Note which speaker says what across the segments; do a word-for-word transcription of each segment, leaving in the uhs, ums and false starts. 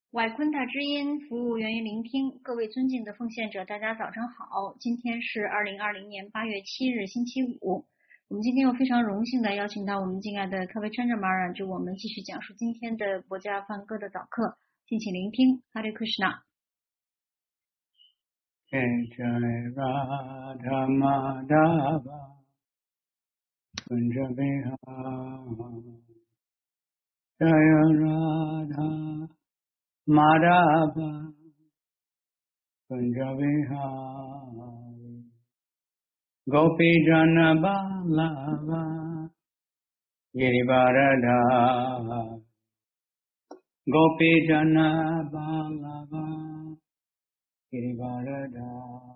Speaker 1: 外昆塔之音服务源于聆听，各位尊敬的奉献者，大家早上好。今天是二零二零年八月七日，星期五。我们今天又非常荣幸的邀请到我们敬爱的科维川哲马尔，就我们继续讲述今天的博家梵歌的早课，敬请聆听。Hare Krishna。
Speaker 2: Jai Radha Madhava Kunja Vihara Jai Radha Madhava Kunja Vihara Gopi Jana Ballava Girivaradhara Gopi Jana Ballava Girivaradhara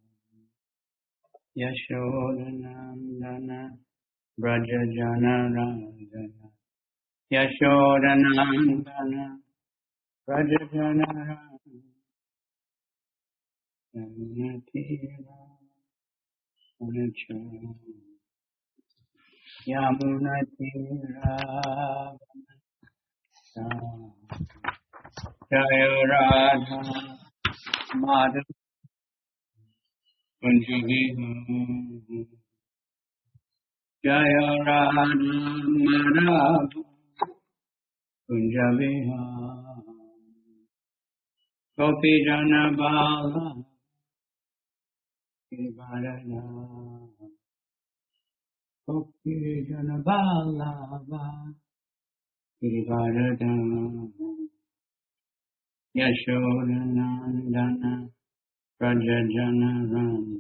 Speaker 2: Yashodanandana Brajajana Randana Yashodanandana Brajajana Randana Tira Unacha Yamuna Tira Jaya Radha Madhava Kunja Vihara Jaya Radha Madhava Kunja Vihara Gopi Jana Bala Girivaradhara Gopi Jana Bala Girivaradhara Yashodanandana Brajajana Randana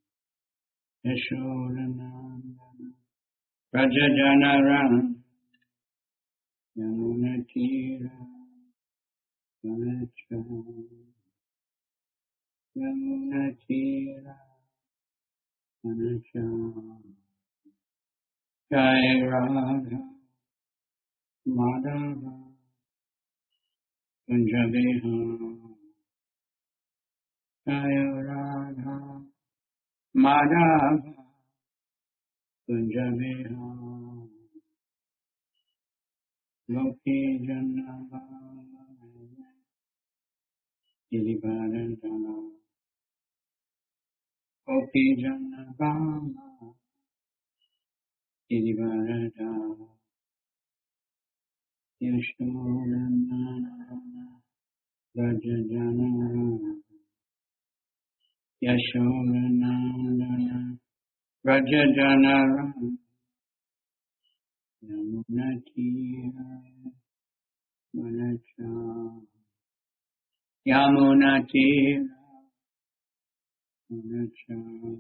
Speaker 2: Yashodanandana Brajajana Randana Yamuna Tira Unacha Yamuna Tira Unacha Jai Radha Madhava Kunja Vihara Jai Radha Madhava Kunja Vihara Gopi Jana Bala Girivaradhara Gopi Jana Bala Girivaradhara Yashodanandana Brajajana Yashodanandana Brajajana Yamuna Tira Unacha Yamuna Tira Unacha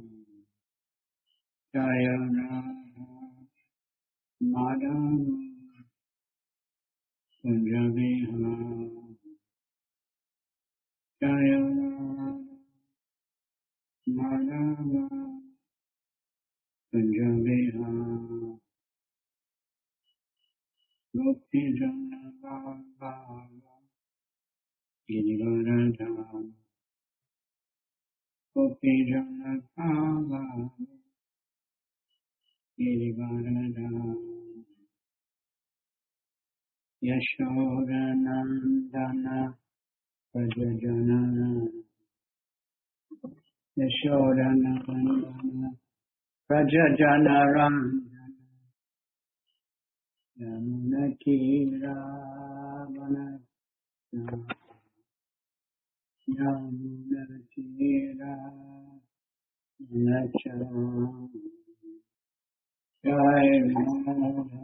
Speaker 2: Jaya Radha Madhava Kunja Vihara Jaya Radha Madhava Kunja Vihara Gopi Jana Bala Girivaradhara Gopi Jana Bala Girivaradhara Yashodanandana Brajajana Yashodanandana Brajajana Randana Yamuna Tira Yamuna Tira Unacha Jai Radha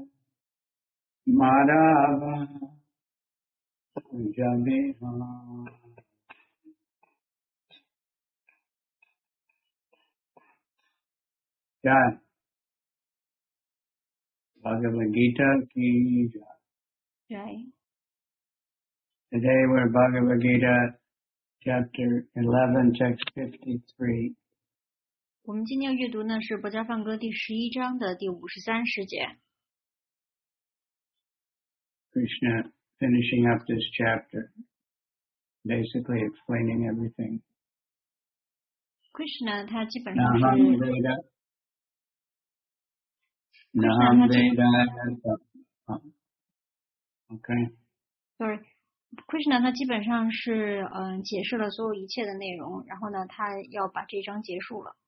Speaker 2: Madhava Kunja Vihara Jai Bhagavad Gita Ki Jai.
Speaker 1: Jai.
Speaker 2: Today we're Bhagavad Gita chapter eleven, text fifty-three.
Speaker 1: 我们今天要阅读呢是博家梵歌第十一章的第五十三师节。
Speaker 2: Krishna finishing up this chapter, basically explaining everything.
Speaker 1: Krishna 他基本上是
Speaker 2: Naham Veda Naham Veda Oh, okay.
Speaker 1: Sorry. Krishna 他基本上是嗯、呃、解释了所有一切的内容，然后呢，他要把这一章结束了。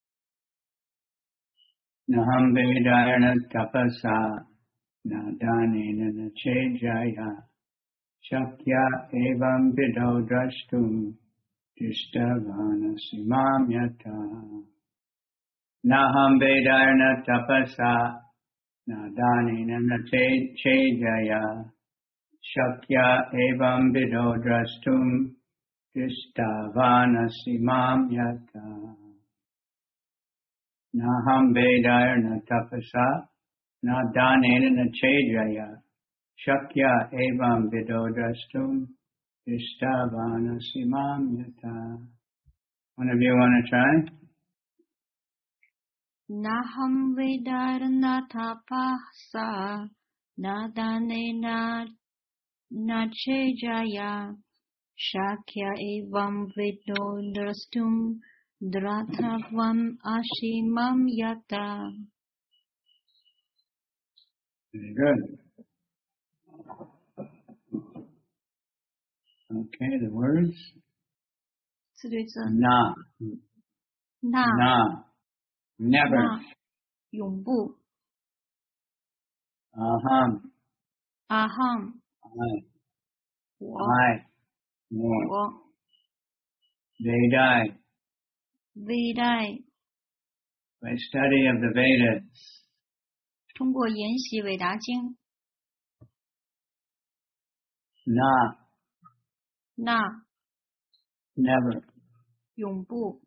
Speaker 2: Naham vedayana tapasa nadanena na chejaya shakya evam vido drashtum dishtavana simam yata. Naham vedayana tapasa nadanena na chejaya shakya evam vido drashtum dishtavana simam yata. Naham vedayana tapasa nadanena na chejaya shakya evam vido drashtum istavana simam yata. One of you want to try?
Speaker 1: Naham vedarana tapasa nadanena nachejaya shakya evam vido drastum drathavam ashimam yata.
Speaker 2: Very good. Okay, the words.
Speaker 1: 四对字
Speaker 2: Na,
Speaker 1: 那
Speaker 2: na, never.
Speaker 1: 那永不
Speaker 2: Aham,
Speaker 1: 阿ham
Speaker 2: I,
Speaker 1: 我
Speaker 2: I, no.
Speaker 1: 我
Speaker 2: Vedai,
Speaker 1: Vedai
Speaker 2: by study of the Vedas.
Speaker 1: 通过研习韦达经
Speaker 2: Na,
Speaker 1: 那
Speaker 2: never.
Speaker 1: 永不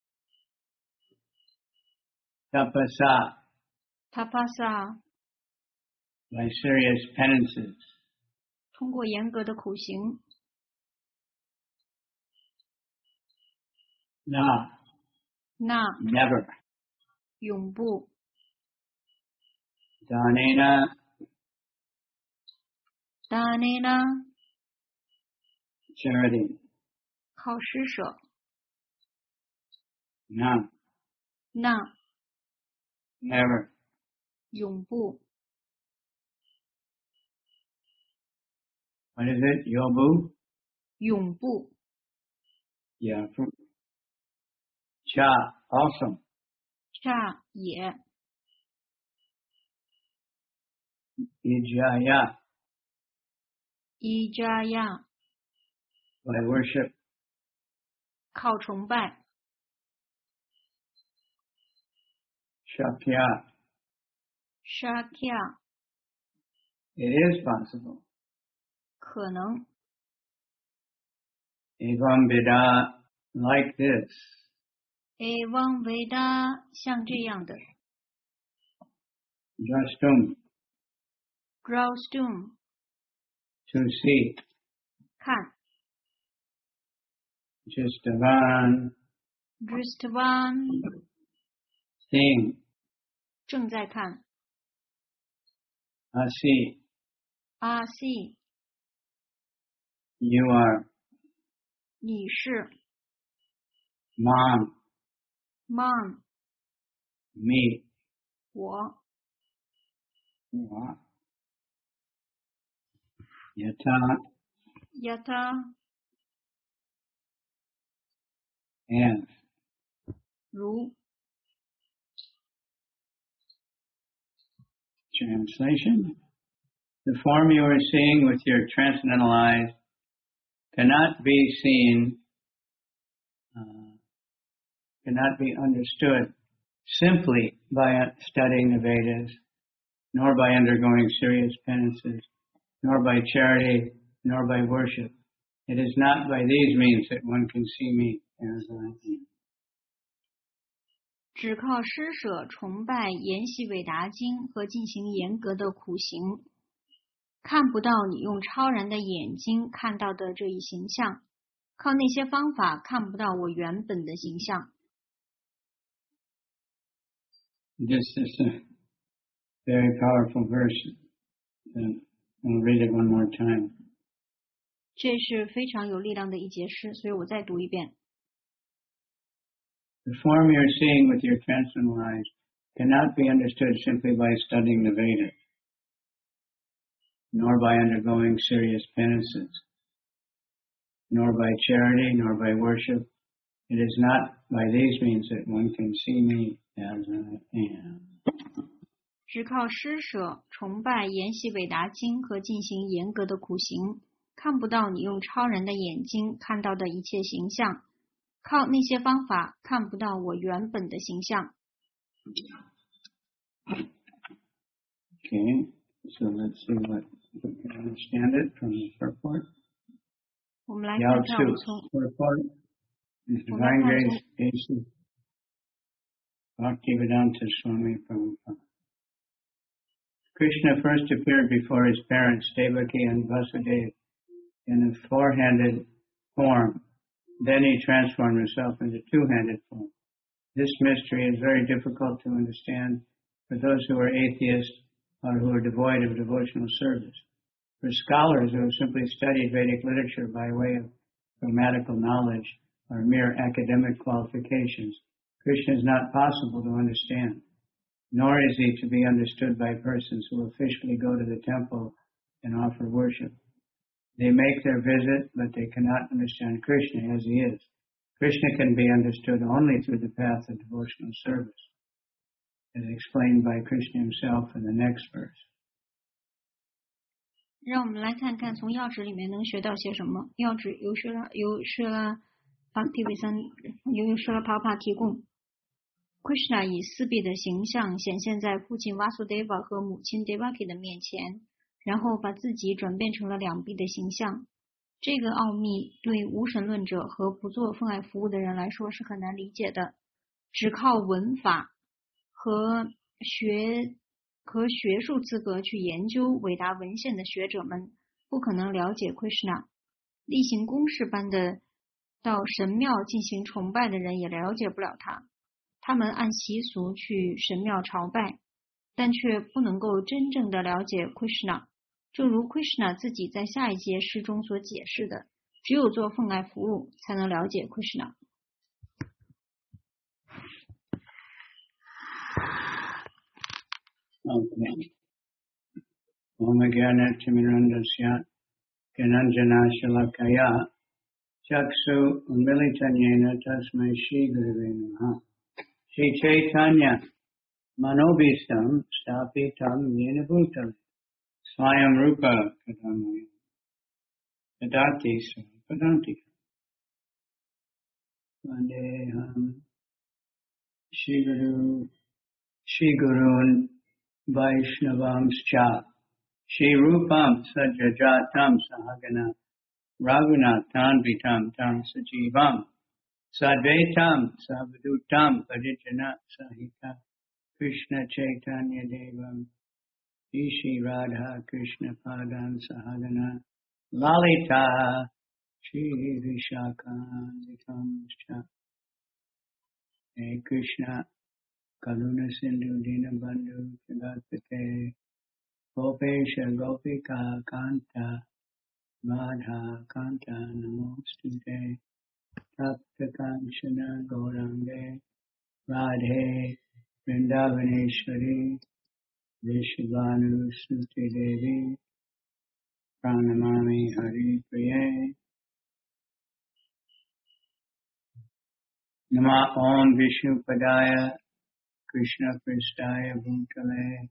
Speaker 2: Tapasa,
Speaker 1: tapasa
Speaker 2: by serious penances.
Speaker 1: 通过严格的苦行
Speaker 2: Na,
Speaker 1: 那
Speaker 2: never.
Speaker 1: 永不
Speaker 2: Danena,
Speaker 1: danena
Speaker 2: charity.
Speaker 1: 靠施舍
Speaker 2: Na,
Speaker 1: 那
Speaker 2: never.
Speaker 1: 永不
Speaker 2: What is it? Yobu?
Speaker 1: 永不
Speaker 2: Yeah. fr- Cha, also.
Speaker 1: 刹也
Speaker 2: Ijaya,
Speaker 1: 伊扎亚
Speaker 2: by worship.
Speaker 1: 靠崇拜
Speaker 2: Shakya,
Speaker 1: shakya
Speaker 2: it is possible.
Speaker 1: 可能
Speaker 2: Evam Vida, like this.
Speaker 1: evam veda 像这样的
Speaker 2: Drashtum,
Speaker 1: draustum
Speaker 2: to see.
Speaker 1: 看
Speaker 2: Jistavan,
Speaker 1: dristvan
Speaker 2: seeing.
Speaker 1: 正在看
Speaker 2: Asi,
Speaker 1: asi
Speaker 2: you are.
Speaker 1: 你是
Speaker 2: Mom,
Speaker 1: mom
Speaker 2: me.
Speaker 1: 我
Speaker 2: Wa. Yata,
Speaker 1: yata
Speaker 2: and.
Speaker 1: 如
Speaker 2: Translation. The form you are seeing with your transcendental eyes cannot be seen, uh, cannot be understood simply by studying the Vedas, nor by undergoing serious penances, nor by charity, nor by worship. It is not by these means that one can see me as I am.
Speaker 1: 只靠施舍、崇拜、研习韦达经和进行严格的苦行，看不到你用超然的眼睛看到的这一形象，靠那些方法看不到我原本的形象。
Speaker 2: This is a very powerful verse. And I'll read it one more time.
Speaker 1: 这是非常有力量的一节诗，所以我再读一遍。
Speaker 2: The form you're seeing with your transcendental eyes cannot be understood simply by studying the Vedas, nor by undergoing serious penances, nor by charity, nor by worship. It is not by these means that one can see me as I am.
Speaker 1: 只靠施舍、崇拜、研习伟达经和进行严格的苦行，看不到你用超人的眼睛看到的一切形象。靠那些方法，看不到我原本的形象。
Speaker 2: Okay, so let's see what we can understand it from the purport.
Speaker 1: 我们来看看我们从
Speaker 2: purport is Divine Grace A C Bhaktivedanta Swami Prabhupada. Krishna first appeared before his parents Devaki and Vasudeva in a four-handed form. Then he transformed himself into two-handed form. This mystery is very difficult to understand for those who are atheists or who are devoid of devotional service. For scholars who have simply studied Vedic literature by way of grammatical knowledge or mere academic qualifications, Krishna is not possible to understand, nor is he to be understood by persons who officially go to the temple and offer worship. They make their visit, but they cannot understand Krishna as he is. Krishna can be understood only through the path of devotional service, as explained by Krishna himself in the next verse.
Speaker 1: 让我们来看看从要旨里面能学到些什么。要旨由舍拉由舍拉巴提维三由舍拉帕帕提供。Krishna 以四臂的形象显现在父亲 Vasudeva 和母亲 Devaki 的面前，然后把自己转变成了两臂的形象。这个奥秘对无神论者和不做奉爱服务的人来说是很难理解的。只靠文法和学和学术资格去研究伟大文献的学者们，不可能了解 Krishna。例行公事般的到神庙进行崇拜的人也了解不了他。他们按习俗去神庙朝拜，但却不能够真正的了解 Krishna。正如 Krishna 自己在下一节诗中所解释的，只有做奉爱服务才能了解 Krishna。
Speaker 2: Okay. Om Jnana Timirandasya Gyananjana Shalakaya Chaksu Unmilitanyena Tasmai Shri Gurave Namaha Shri Chaitanya Manobhistam Stapitam Yena Bhutale Swayam Rupa Kadamaya Kadati Svapadantika Vandeham Shri Guru Shri Gurun Vaishnavamscha Shri Rupam Sajajatam Sahagana Raghunatham Vitam Tam Sajivam Sadvaitam Savadutam Parijana Sahita Krishna Chaitanya Devam Ishi Radha Krishna Padan Sahagana Lalita Shri Vishakam Hey Krishna Karuna Sindhu Dina Bandhu Jagatpate Gopesha Gopika Kanta Radha Kanta Namostute Tapta Kanchana Gaurange Radhe Vrindavaneshwari Vishabhanu Suti Devi Pranamami Hari Priye Nama Om Vishnu Padaya Krishna Pristaya Bhutale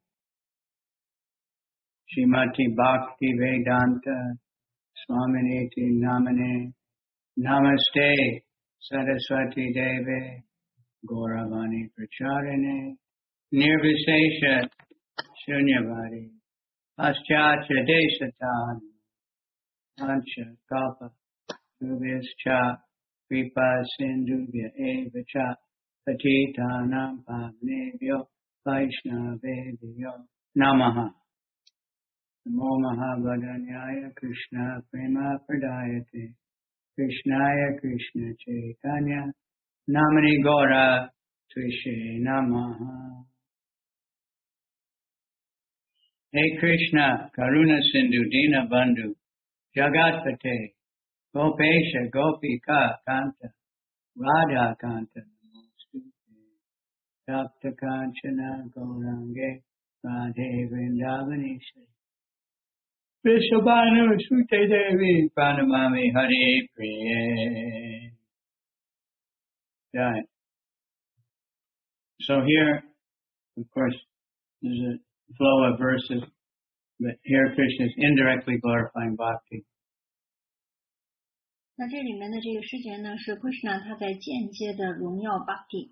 Speaker 2: Srimati Bhakti Vedanta Swaminiti Namane Namaste Saraswati Deve Gauravani Pracharine Nirvisesha Shunyavadi Paschatya Desatan Pancha Kalpa Tubhyascha Kripa Sindhubhya Evacha Patitanam Pavnebhyo Vaishnavebhyo Namaha Namo Mahabhadanyaya Krishna Prema Pradayate Krishnaya Krishna Chaitanya Namani Gora Tvishe Namaha. Hey Krishna, Karuna Sindhu Dina Bandhu, Jagatpate, Gopesha Gopika Kanta, Radha Kanta, Tapta Kanchana Gaurange, Radhe Vrindavaneshwari, Vishabhanu Sute Devi Pranamami Hari Priye. Right. So here, of course, there's a flow of verses, but here Krishna is indirectly glorifying bhakti.
Speaker 1: 那这里面的这个诗节呢，是 Krishna 他在间接的荣耀 Bhakti。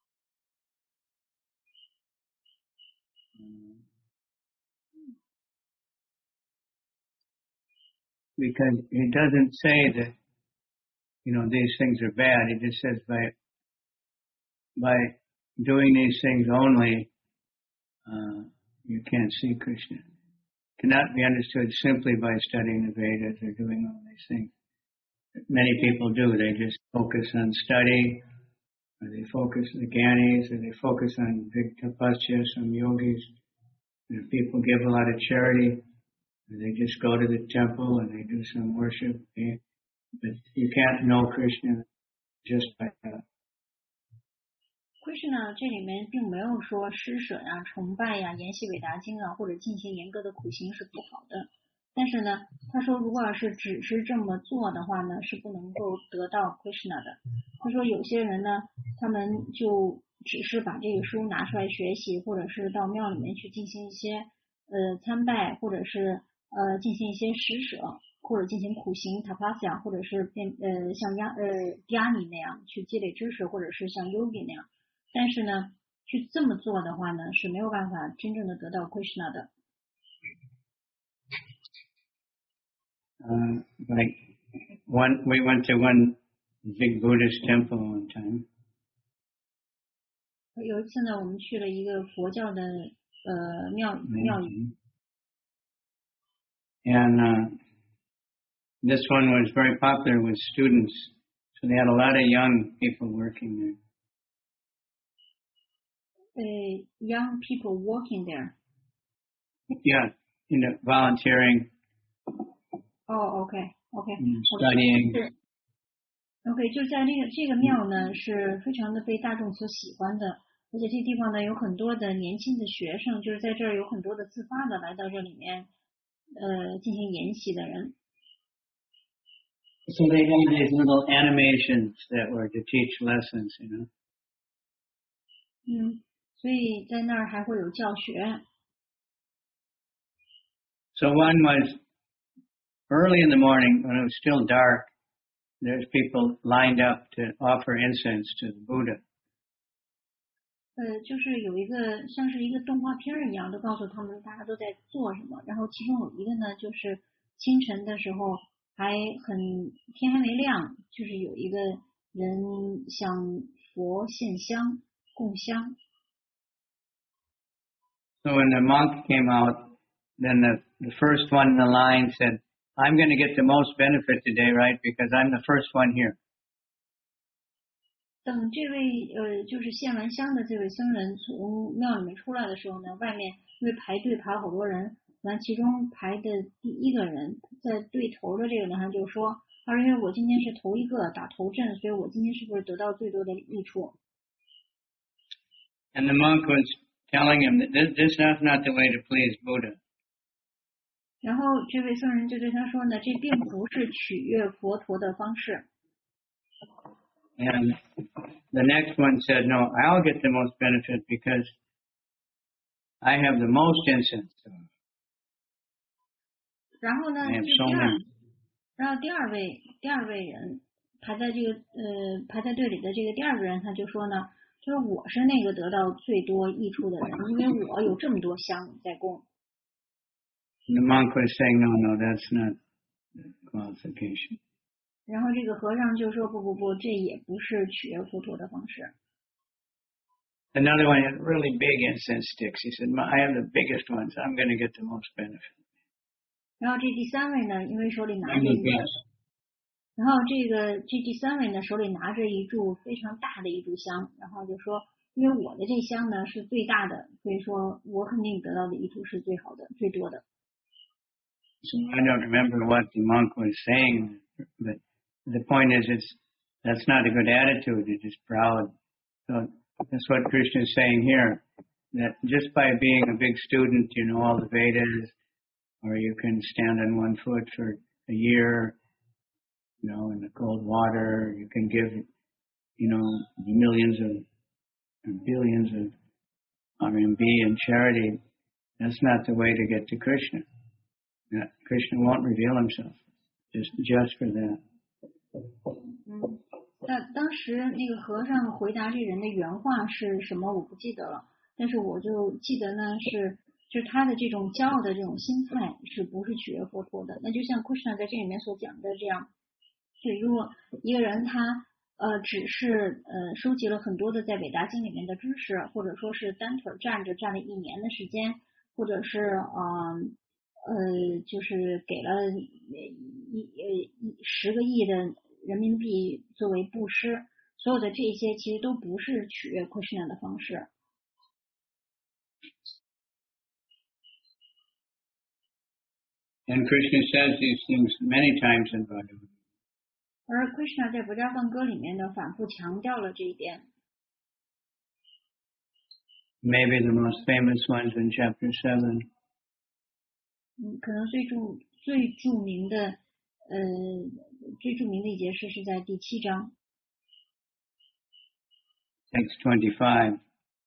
Speaker 2: Because he doesn't say that, you know, these things are bad. He just says by by doing these things only, uh, you can't see Krishna. Cannot be understood simply by studying the Vedas or doing all these things. Many people do. They just focus on study, or they focus on the Gyanis, or they focus on big tapasya, some yogis. And people give a lot of charity. They just go to the temple and they do some worship. But you can't know Krishna just by that.
Speaker 1: Krishna 这里面并没有说施舍呀、崇拜呀、研习伟大经啊，或者进行严格的苦行是不好的。但是呢，他说如果要是只是这么做的话呢，是不能够得到 Krishna 的。他说有些人呢，他们就只是把这个书拿出来学习，或者是到庙里面去进行一些呃参拜，或者是呃，进行一些施舍，或者进行苦行 tapasya， 或者是变呃像压呃 Dhyani 那样去积累知识，或者是像 Yogi 那样。但是呢，去这么做的话呢，是没有办法真正的得到 Krishna 的。
Speaker 2: Uh, like one, we went to one big Buddhist temple one time.
Speaker 1: 有一次呢，我们去了一个佛教的呃庙庙宇。
Speaker 2: And uh, this one was very popular with students, so they had a lot of young people working there.
Speaker 1: Uh, young people working there.
Speaker 2: Yeah, you know, volunteering.
Speaker 1: Oh, okay, okay.
Speaker 2: Studying.
Speaker 1: OK， 就在这个这个庙呢，是非常的被大众所喜欢的，而且这地方呢有很多的年轻的学生，就是在这儿有很多的自发的来到这里面。呃，进行研习的人。
Speaker 2: So they had these little animations that were to teach lessons, you know.
Speaker 1: 嗯，所以在那儿还会有教学。
Speaker 2: So one was early in the morning when it was still dark. There's people lined up to offer incense to the Buddha.
Speaker 1: 呃，就是有一个像是一个动画片一样，都告诉他们大家都在做什么。然后其中有一个呢，就是清晨的时候还很天还没亮，就是有一个人向佛献香供香。
Speaker 2: So when the monk came out, then the, the first one in the line said, "I'm going to get the most benefit today, right? Because I'm the first one here."
Speaker 1: 等这位呃，就是献完香的这位僧人从庙里面出来的时候呢，外面因为排队排了好多人，完其中排的第一个人在对头的这个人，他就说，他说因为我今天是头一个打头阵，所以我今天是不是得到最多的益处
Speaker 2: ？And the monk was telling him that this, this is not the way to please Buddha.
Speaker 1: 然后这位僧人就对他说呢，这并不是取悦佛陀的方式。
Speaker 2: And the next one said, "No, I'll get the most benefit because I have the most incense."
Speaker 1: 然后呢，
Speaker 2: I have
Speaker 1: 就
Speaker 2: so
Speaker 1: 第二，
Speaker 2: many.
Speaker 1: 然后第二位第二位人排在这个呃排在队里的这个第二个人，他就说呢，就是我是那个得到最多益处的人，因为我有这么多香在供。
Speaker 2: The monk was saying, "No, no, that's not the qualification."
Speaker 1: 然后这个和尚就说不不不，这也不是取悦佛陀的方式。
Speaker 2: Another one had really big incense sticks. He said, "I have the biggest ones. I'm going to get the most benefit."
Speaker 1: 然后这第三位呢，因为手里拿着
Speaker 2: I'm
Speaker 1: 一
Speaker 2: the best.
Speaker 1: 然后这个这第三位呢，手里拿着一炷非常大的一炷香，然后就说，因为我的这香呢是最大的，所以说我肯定得到的益处是最好的、最多的。
Speaker 2: So I don't remember what the monk was saying, but the point is, it's that's not a good attitude. It's just proud. So that's what Krishna is saying here. That just by being a big student, you know all the Vedas, or you can stand on one foot for a year, you know, in the cold water. You can give, you know, millions of and billions of R M B in charity. That's not the way to get to Krishna. Krishna won't reveal himself just just for that.
Speaker 1: 嗯，那当时那个和尚回答这人的原话是什么，我不记得了。但是我就记得呢，是就是他的这种骄傲的这种心态，是不是取悦佛陀的？那就像 Krishna 在这里面所讲的这样，对，如果一个人他呃只是呃收集了很多的在韦达经里面的知识，或者说是单腿站着站了一年的时间，或者是呃呃就是给了一呃一十个亿的人民币作为布施，所有的这些其实都不是取悦 Krishna 的方式。
Speaker 2: And Krishna says these things many times in Bhagavad.
Speaker 1: 而 Krishna 在《博迦梵歌》里面呢，反复强调了这一点。
Speaker 2: Maybe the most famous ones in Chapter Seven.
Speaker 1: 嗯，可能最著最著名的，呃，最著名的一节诗是在第七章。
Speaker 2: Text twenty-five.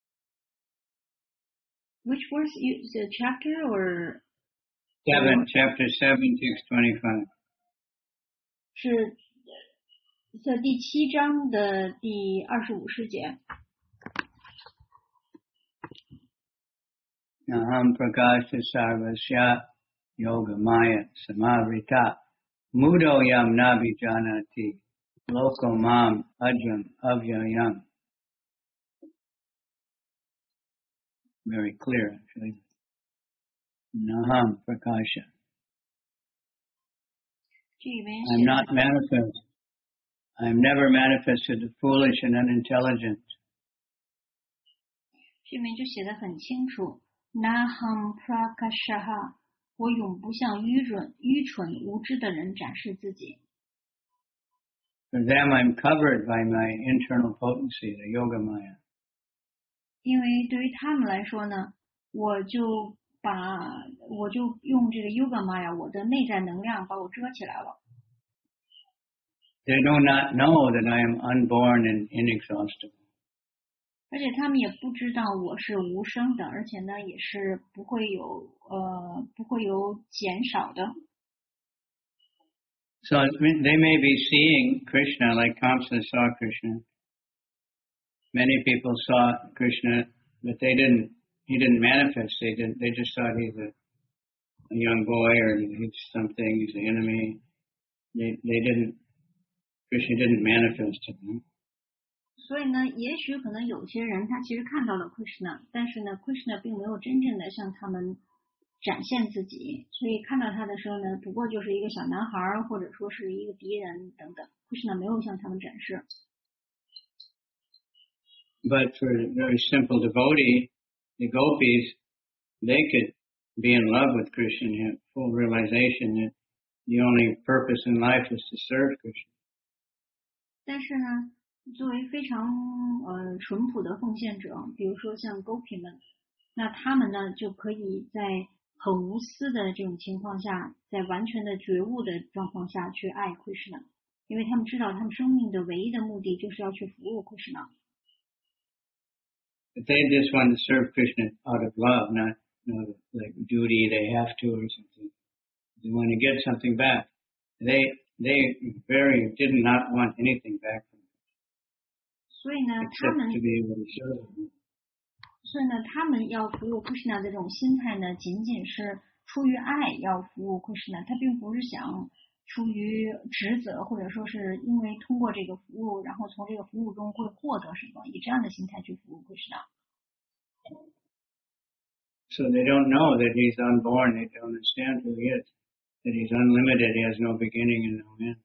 Speaker 1: Which verse? You, the chapter or?
Speaker 2: Seven, chapter seven, text twenty-five.
Speaker 1: 是在第七章的第二十五世节。
Speaker 2: Aham prakasha sarvasya yoga maya samavrita mudo yam nabi janati loko mam ajam avyayam. Very clear, actually. Naham prakasha.
Speaker 1: 这里面
Speaker 2: I'm not manifest. I'm never manifest to the foolish and unintelligent.
Speaker 1: 这里面就写得很清楚。Naham prakashaha， 我永不向愚蠢、愚蠢无知的人展示自己。
Speaker 2: For them, I'm covered by my internal potency, the yoga maya.
Speaker 1: 因为对于他们来说呢，我就把我就用这个 yoga maya， 我的内在能量把我遮起来了。
Speaker 2: They do not know that I am unborn and inexhaustible.
Speaker 1: 而且他们也不知道我是无声的，而且呢也是不会有呃不会有减少的。
Speaker 2: So they may be seeing Krishna like Kamsa saw Krishna. Many people saw Krishna, but they didn't. He didn't manifest. They didn't. They just thought he's a, a young boy or he's something. He's the enemy. They they didn't. Krishna didn't manifest to them.
Speaker 1: 所以呢，也许可能有些人他其实看到了 Krishna， 但是呢 ，Krishna 并没有真正的向他们展现自己，所以看到他的时候呢，不过就是一个小男孩，或者说是一个敌人等等。Krishna 没有向他们展示。
Speaker 2: But for a very simple devotee, the gopis, they could be in love with Krishna and have full realization that the only purpose in life is to serve Krishna.
Speaker 1: 但是呢，作为非常呃淳朴的奉献者，比如说像 Gopi 们，那他们呢就可以在很无私的这种情况下，在完全的觉悟的状况下去爱 Krishna， 因为他们知道他们生命的唯一的目的就是要去服务 Krishna。
Speaker 2: But they just want to serve Krishna out of love, not you know, like duty they have to or something. They want to get something back. They they very did not want anything back from him.
Speaker 1: 所以呢，他
Speaker 2: Except
Speaker 1: 们
Speaker 2: to be able to serve him.
Speaker 1: 所以呢，他们要服务 Krishna 的这种心态呢，仅仅是出于爱要服务 Krishna， 他并不是想出于职责，或者说是因为通过这个服务，然后从这个服务中会获得什么，以这样的心态去服务 Krishna。
Speaker 2: So they don't know that he's unborn. They don't understand who he is. That he's unlimited. He has no beginning and no end.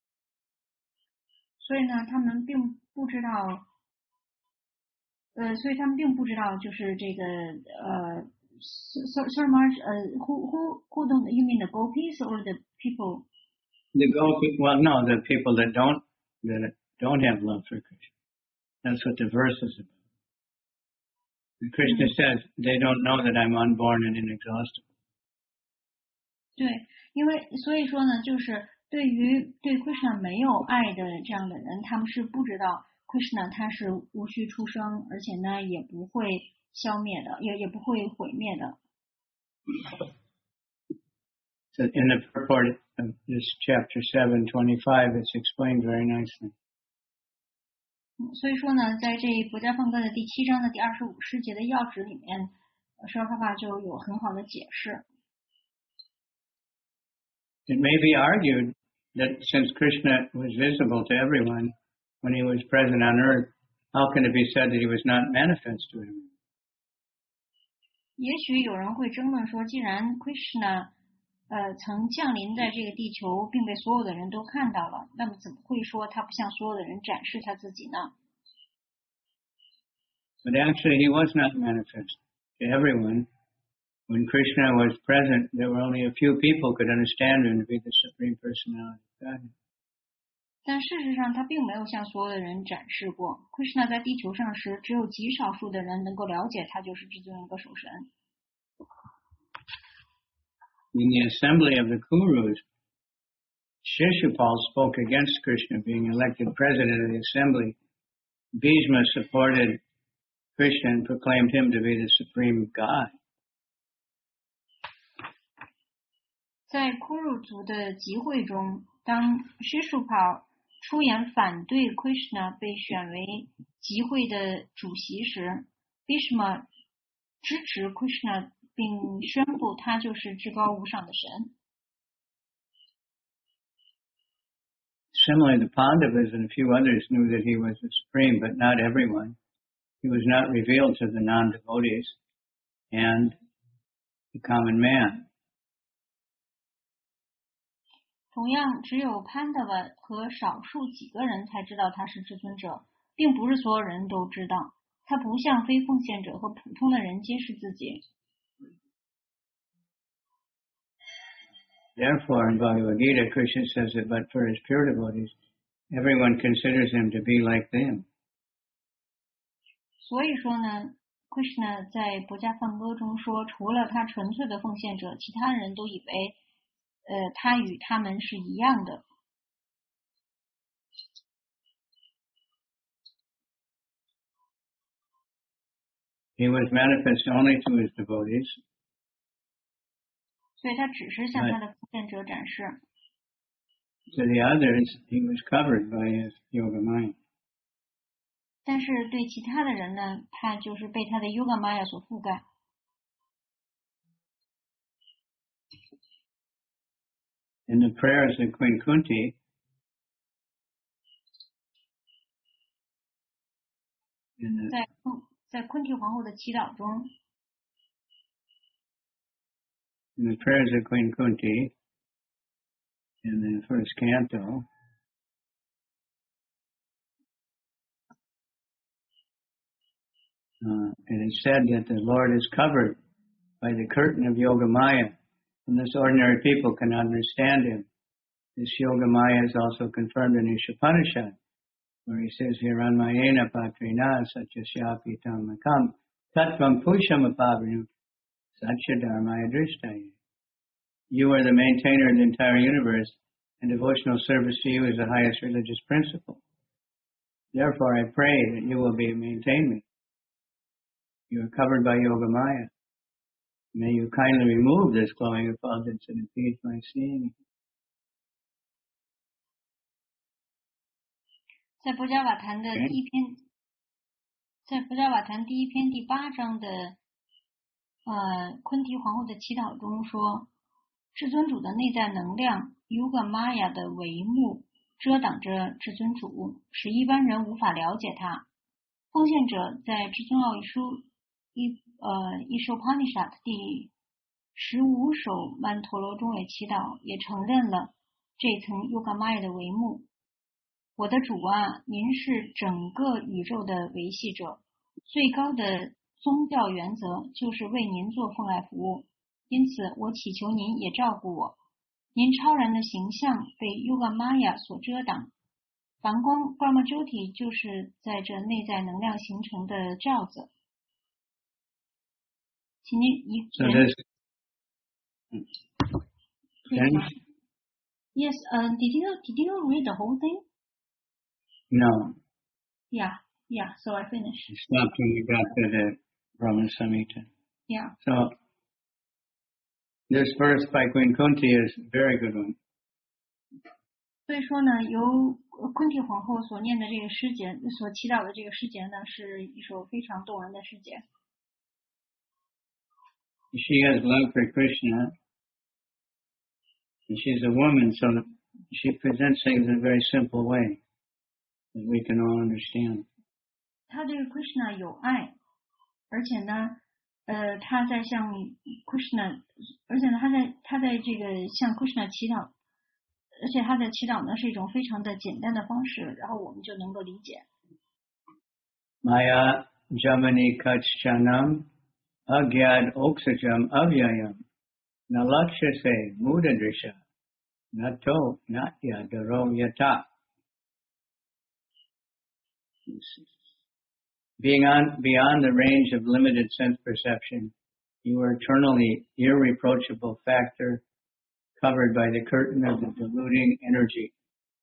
Speaker 1: 所以呢，他们并不知道，呃，所以他们并不知道，就是这个呃，so so much 呃，who who who don't you mean the gopis or the people?
Speaker 2: The gopi, well, no, the people that don't that don't have love for Krishna. That's what the verse is about. And Krishna says they don't know that I'm unborn and inexhaustible.
Speaker 1: 对，因为所以说呢，就是对于对 Krishna 没有爱的这样的人，他们是不知道 Krishna 他是无需出生，而且呢也不会消灭的，也也不会毁灭的。
Speaker 2: So in the purport of this chapter seven twenty-five, it's explained very nicely.
Speaker 1: 所以说呢，在这《佛家梵歌》的第七章的第二十五师节的要旨里面，舍帕帕就有很好的解释。
Speaker 2: It may be argued that since Krishna was visible to everyone when he was present on earth, how can it be said that he was not manifest to everyone?
Speaker 1: 也许有人会争论说，既然 Krishna 呃曾降临在这个地球，并被所有的人都看到了，那么怎么会说他不向所有的人展示他自己呢？
Speaker 2: But actually, he was not manifest to everyone. When Krishna was present, there were only a few people who could understand him to be the Supreme Personality of God.
Speaker 1: 但事实上，他并没有向所有的人展示过。Krishna 在地球上时，只有极少数的人能够了解他就是至尊一个守神。
Speaker 2: In the assembly of the Kurus, Shishupal spoke against Krishna being elected president of the assembly. Bhishma supported Krishna and proclaimed him to be the supreme God.
Speaker 1: 在库鲁族的集会中，当 Shishupal 出言反对 Krishna 被选为集会的主席时 ，Bhishma 支持 Krishna 并宣布他就是至高无上的神。
Speaker 2: Similarly, the Pandavas and a few others knew that he was the supreme, but not everyone. He was not revealed to the non-devotees and the common man.
Speaker 1: 同样，只有潘达瓦和少数几个人才知道他是至尊者，并不是所有人都知道。他不向非奉献者和普通的人揭示自己。
Speaker 2: Therefore, in Bhagavad Gita, Krishna says that but for his pure devotees, everyone considers him to be like them.
Speaker 1: 所以说呢 ，Krishna 在《博伽梵歌》中说，除了他纯粹的奉献者，其他人都以为，呃，他与他们是一样的。
Speaker 2: He was manifest only to his devotees.
Speaker 1: 所以他只是向他的奉献者展示。
Speaker 2: To the others, he was covered by his yoga maya.
Speaker 1: 但是对其他的人呢，他就是被他的 Yoga Maya 所覆盖。
Speaker 2: In the prayers of Queen Kunti,
Speaker 1: 在在昆提皇后的祈祷中
Speaker 2: in the prayers of Queen Kunti, in the first canto, uh, it is said that the Lord is covered by the curtain of Yoga Maya, and this ordinary people cannot understand him. This Yoga Maya is also confirmed in Ishopanishad, where he says, Hiranmayena patrina satyasyapi tamakam tattvam pusham apavrinu satchadharmaya drishtaye. You are the maintainer of the entire universe, and devotional service to you is the highest religious principle. Therefore, I pray that you will be maintain me. You are covered by Yoga Maya. May you kindly remove this glowing effulgence and impede my seeing.
Speaker 1: 在博伽瓦坛的第一篇，在博伽瓦坛第一篇第八章的呃昆提皇后的祈祷中说，至尊主的内在能量 Yoga Maya 的帷幕遮挡着至尊主，使一般人无法了解他。奉献者在至尊奥义书一呃一首 Upanishad 第十五首曼陀罗中也祈祷，也承认了这层 Yoga Maya 的帷幕。我的主啊，您是整个宇宙的维系者，最高的宗教原则就是为您做奉爱服务，因此我祈求您也照顾我。您超然的形象被 Yoga Maya 所遮挡，梵光 Brahma Jyoti 就是在这内在能量形成的罩子。请您一
Speaker 2: So this, Finished?
Speaker 1: Yes. Uh, did you did you read the whole thing?
Speaker 2: No.
Speaker 1: Yeah. Yeah. So I finished.
Speaker 2: I stopped when we got to the Brahma Samhita.
Speaker 1: Yeah.
Speaker 2: So this verse by Queen Kunti is a very good one.
Speaker 1: 所以说呢，由昆提皇后所念的这个诗节，所祈祷的这个诗节呢，是一首非常动人的诗节。
Speaker 2: She has love for Krishna, and she's a woman, so she presents things in a very simple way that we can all understand.
Speaker 1: 她对 Krishna 有爱，而且呢，呃，她在向 Krishna， 而且呢，她在她在这个向 Krishna 祈祷。而且他的祈祷呢是一种非常的简单的方式，然后我们就能够理解。
Speaker 2: Maya jamani kachchanam agyad oksajam avyayam nalakshase mudadrisha nato natya daro yata. Being on beyond the range of limited sense perception, you are eternally irreproachable factor covered by the curtain of the deluding energy.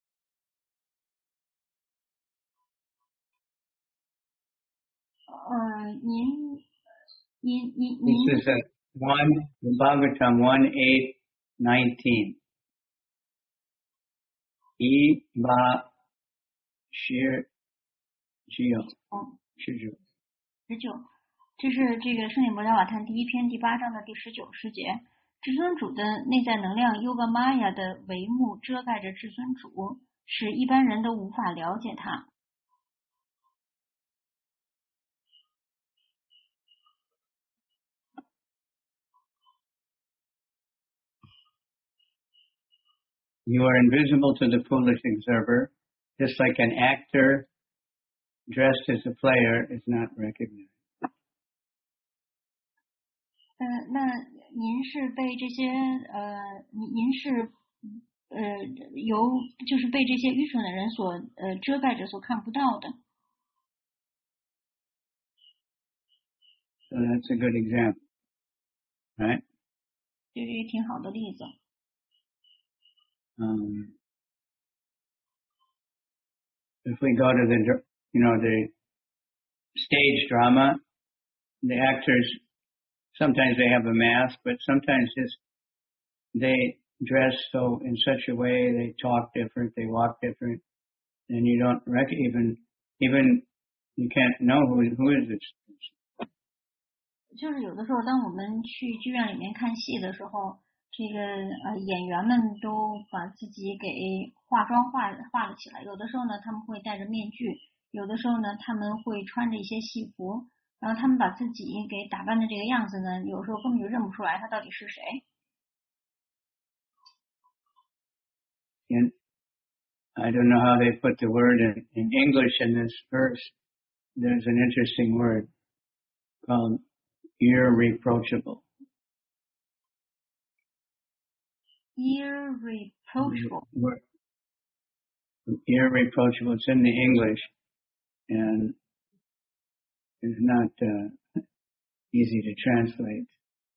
Speaker 1: Uh, 您您您
Speaker 2: This is at one Bhagavatam one eight nineteen. E ba shir jio. 十九。
Speaker 1: 十九，这是这个圣典摩加瓦坛第一篇第八章的第十九诗节。至尊主的内在能量 Yoga Maya 的帷幕遮盖着至尊主，使一般人都无法了解它。
Speaker 2: You are invisible to the foolish observer, just like an actor dressed as a player is not recognized.
Speaker 1: 呃，那您是被这些呃，您您是呃由就是被这些愚蠢的人所呃遮盖着，所看不到的。
Speaker 2: So that's a good example, right?
Speaker 1: 这是一个挺好的例子。
Speaker 2: Um, if we go to the, you know, the stage drama, the actors, sometimes they have a mask, but sometimes just they dress so in such a way, they talk different, they walk different, and you don't rec- even even you can't know who who is this.
Speaker 1: 就是有的时候，当我们去剧院里面看戏的时候，这个呃演员们都把自己给化妆化化了起来。有的时候呢，他们会戴着面具；有的时候呢，他们会穿着一些戏服。然后他们把自己给打扮的这个样子呢，有时候根本就认不出来他到底是谁。
Speaker 2: And I don't know how they put the word in, in English in this verse. There's an interesting word called irreproachable.
Speaker 1: Irreproachable.
Speaker 2: Irreproachable. It's in the English, and it's not uh, easy to translate.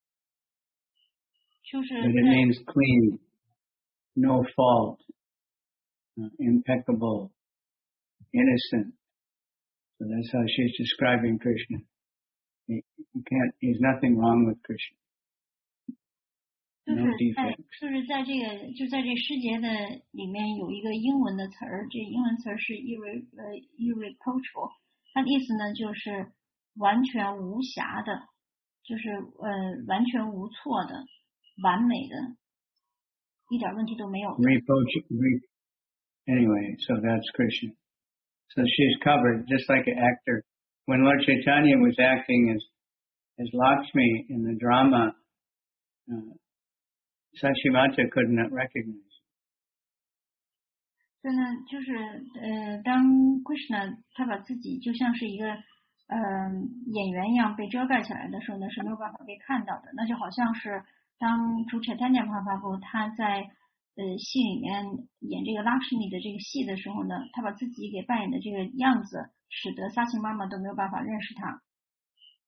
Speaker 1: 就是
Speaker 2: But it means clean, no fault, uh, impeccable, innocent. So that's how she's describing Krishna. He, he can't. There's nothing wrong with Krishna.
Speaker 1: 就
Speaker 2: No
Speaker 1: 是在
Speaker 2: defects.
Speaker 1: 就是在这个就在这诗节的里面有一个英文的词儿，这英文词儿是 irre 呃 irreproachable， 它的意思呢就是完全无瑕的，就是呃完全无错的，完美的，一点问题都没有的。
Speaker 2: Reproach. Re, anyway, so that's Krishna. So she's covered just like an actor. When Lord Chaitanya was acting as as Lakshmi in the drama, uh, Sachimata could not recognize.
Speaker 1: 所以呢，就是呃，当 Krishna 他把自己就像是一个呃演员一样被遮盖起来的时候呢，是没有办法被看到的。那就好像是当主 Chaitanya Mahaprabhu 他在呃戏里面演这个 Lakshmi 的这个戏的时候呢，他把自己给扮演的这个样子，使得萨庆妈妈都没有办法认识他。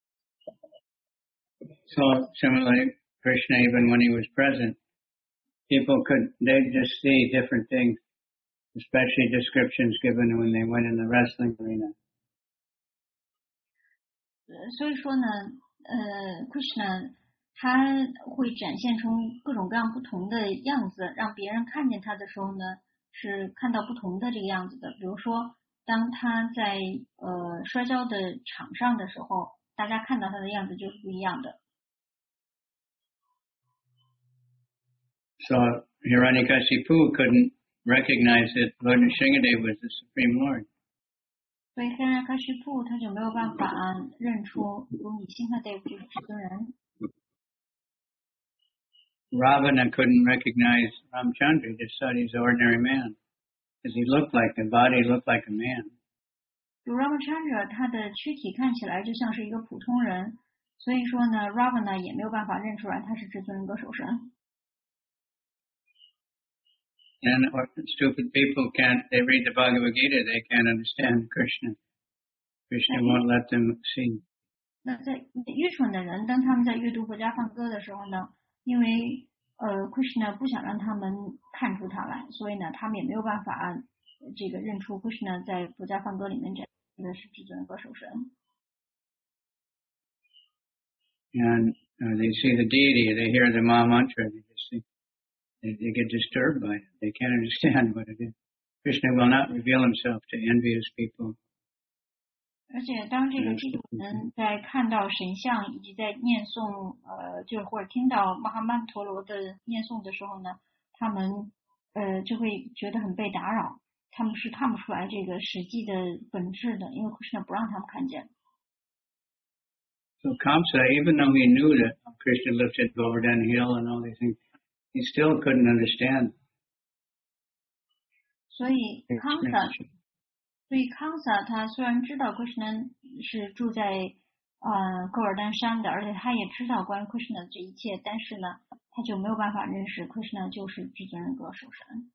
Speaker 2: So similarly, Krishna, even when he was present, people could, they just see different things, especially descriptions given when they went in the wrestling arena.
Speaker 1: 呃，所以说呢，呃，Krishna 他会展现出各种各样不同的样子，让别人看见他的时候呢，是看到不同的这个样子的。比如说，当他在呃摔跤的场上的时候，大家看到他的样子就是不一样的。
Speaker 2: So Hiranyakashipu couldn't recognize that Lord Nrsimhadev was the Supreme Lord.
Speaker 1: 所以黑人卡须布他就没有办法认出如你辛哈代这个至尊人。
Speaker 2: Ravana couldn't recognize Ramchandra, just thought he's an ordinary man, because he looked like the body looked like a man.
Speaker 1: 就 Ramchandra 他的躯体看起来就像是一个普通人，所以说呢 Ravana 也没有办法认出来他是至尊人格手神。
Speaker 2: And or stupid people can't, they read the Bhagavad Gita, they can't understand Krishna. Krishna won't let them see.
Speaker 1: 那在愚蠢的人，当他们在阅读国家梵歌的时候呢，因为呃 Krishna 不想让他们看出他来，所以呢，他们也没有办法这个认出 Krishna 在国家梵歌里面展现的是至尊人格手神。
Speaker 2: And uh, they see the deity, they hear the Maha Mantra, they just see. They, they get disturbed by it. They can't understand what it is. Krishna will not reveal himself to envious people.
Speaker 1: 而且当这个基督人在看到神像以及在念诵呃，就或者听到玛哈曼陀罗的念诵的时候呢，他们呃就会觉得很被打扰，他们是看不出来这个实际的本质的，因为 Krishna 不让他们看见。
Speaker 2: So Kamsa, even though he knew that Krishna lifted Govardhan Hill and all these things, he still couldn't understand.
Speaker 1: 所以康萨，所以康萨他虽然知道 Krishna 是住在呃戈尔丹山的，而且他也知道关于 Krishna 的这一切，但是呢，他就没有办法认识 Krishna 就是至尊人格手神。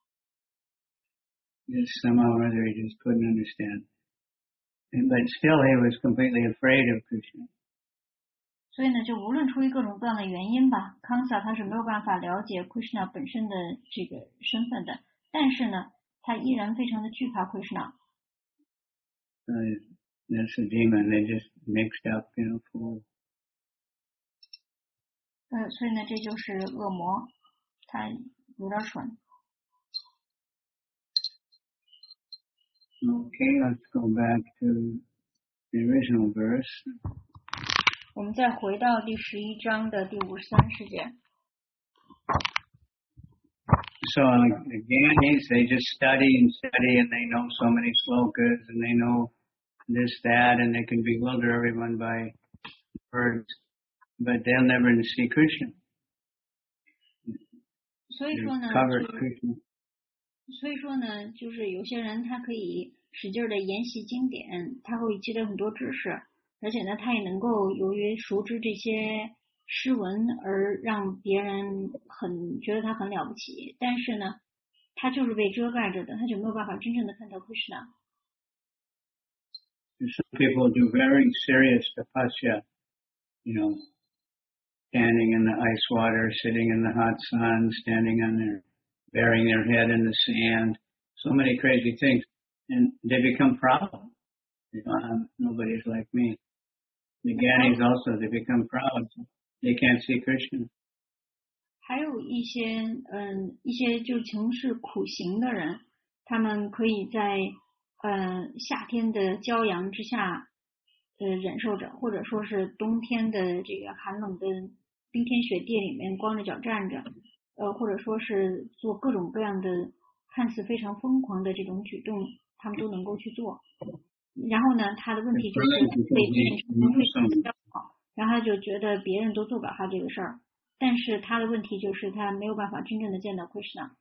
Speaker 2: Just somehow or other he just couldn't understand. But still he was completely afraid of Krishna.
Speaker 1: 所以呢，就无论出于各种各样的原因吧，康萨他是没有办法了解 Krishna 本身的这个身份的，但是呢，他依然非常的惧怕 Krishna。
Speaker 2: Uh, that's a demon. They just mixed up, you know, full.
Speaker 1: 呃，所以呢，这就是恶魔，他有点蠢。
Speaker 2: Okay, let's go back to the original verse.
Speaker 1: 我们再回到第十一章的第五十三世节。
Speaker 2: So again, he's, they just study and study, and they know so many slokas, and they know this, that, and they can bewilder everyone by words, but they'll never see Krishna.
Speaker 1: 所以说呢，
Speaker 2: Cover
Speaker 1: 就
Speaker 2: Krishna.
Speaker 1: 所以说呢，就是有些人他可以使劲的研习经典，他会积累很多知识，而且呢，他也能够由于熟知这些诗文而让别人很觉得他很了不起，但是呢，他就是被遮盖着的，他就没有办法真正的看到 Krishna。
Speaker 2: Some people do very serious tapasya, you know, standing in the ice water, sitting in the hot sun, standing on their, burying their head in the sand, so many crazy things, and they become proud. You know, I'm, nobody's like me. The Gyanis also, they become proud. They can't see Krishna.
Speaker 1: 还有一些嗯一些就从事苦行的人，他们可以在呃夏天的骄阳之下呃忍受着，或者说是冬天的这个寒冷的冰天雪地里面光着脚站着，呃或者说是做各种各样的看似非常疯狂的这种举动，他们都能够去做。然后呢，他的问题就是被别人称为比较好，然后他就觉得别人都做不了他这个事儿，但是他的问题就是他没有办法真正的见到 Krishna。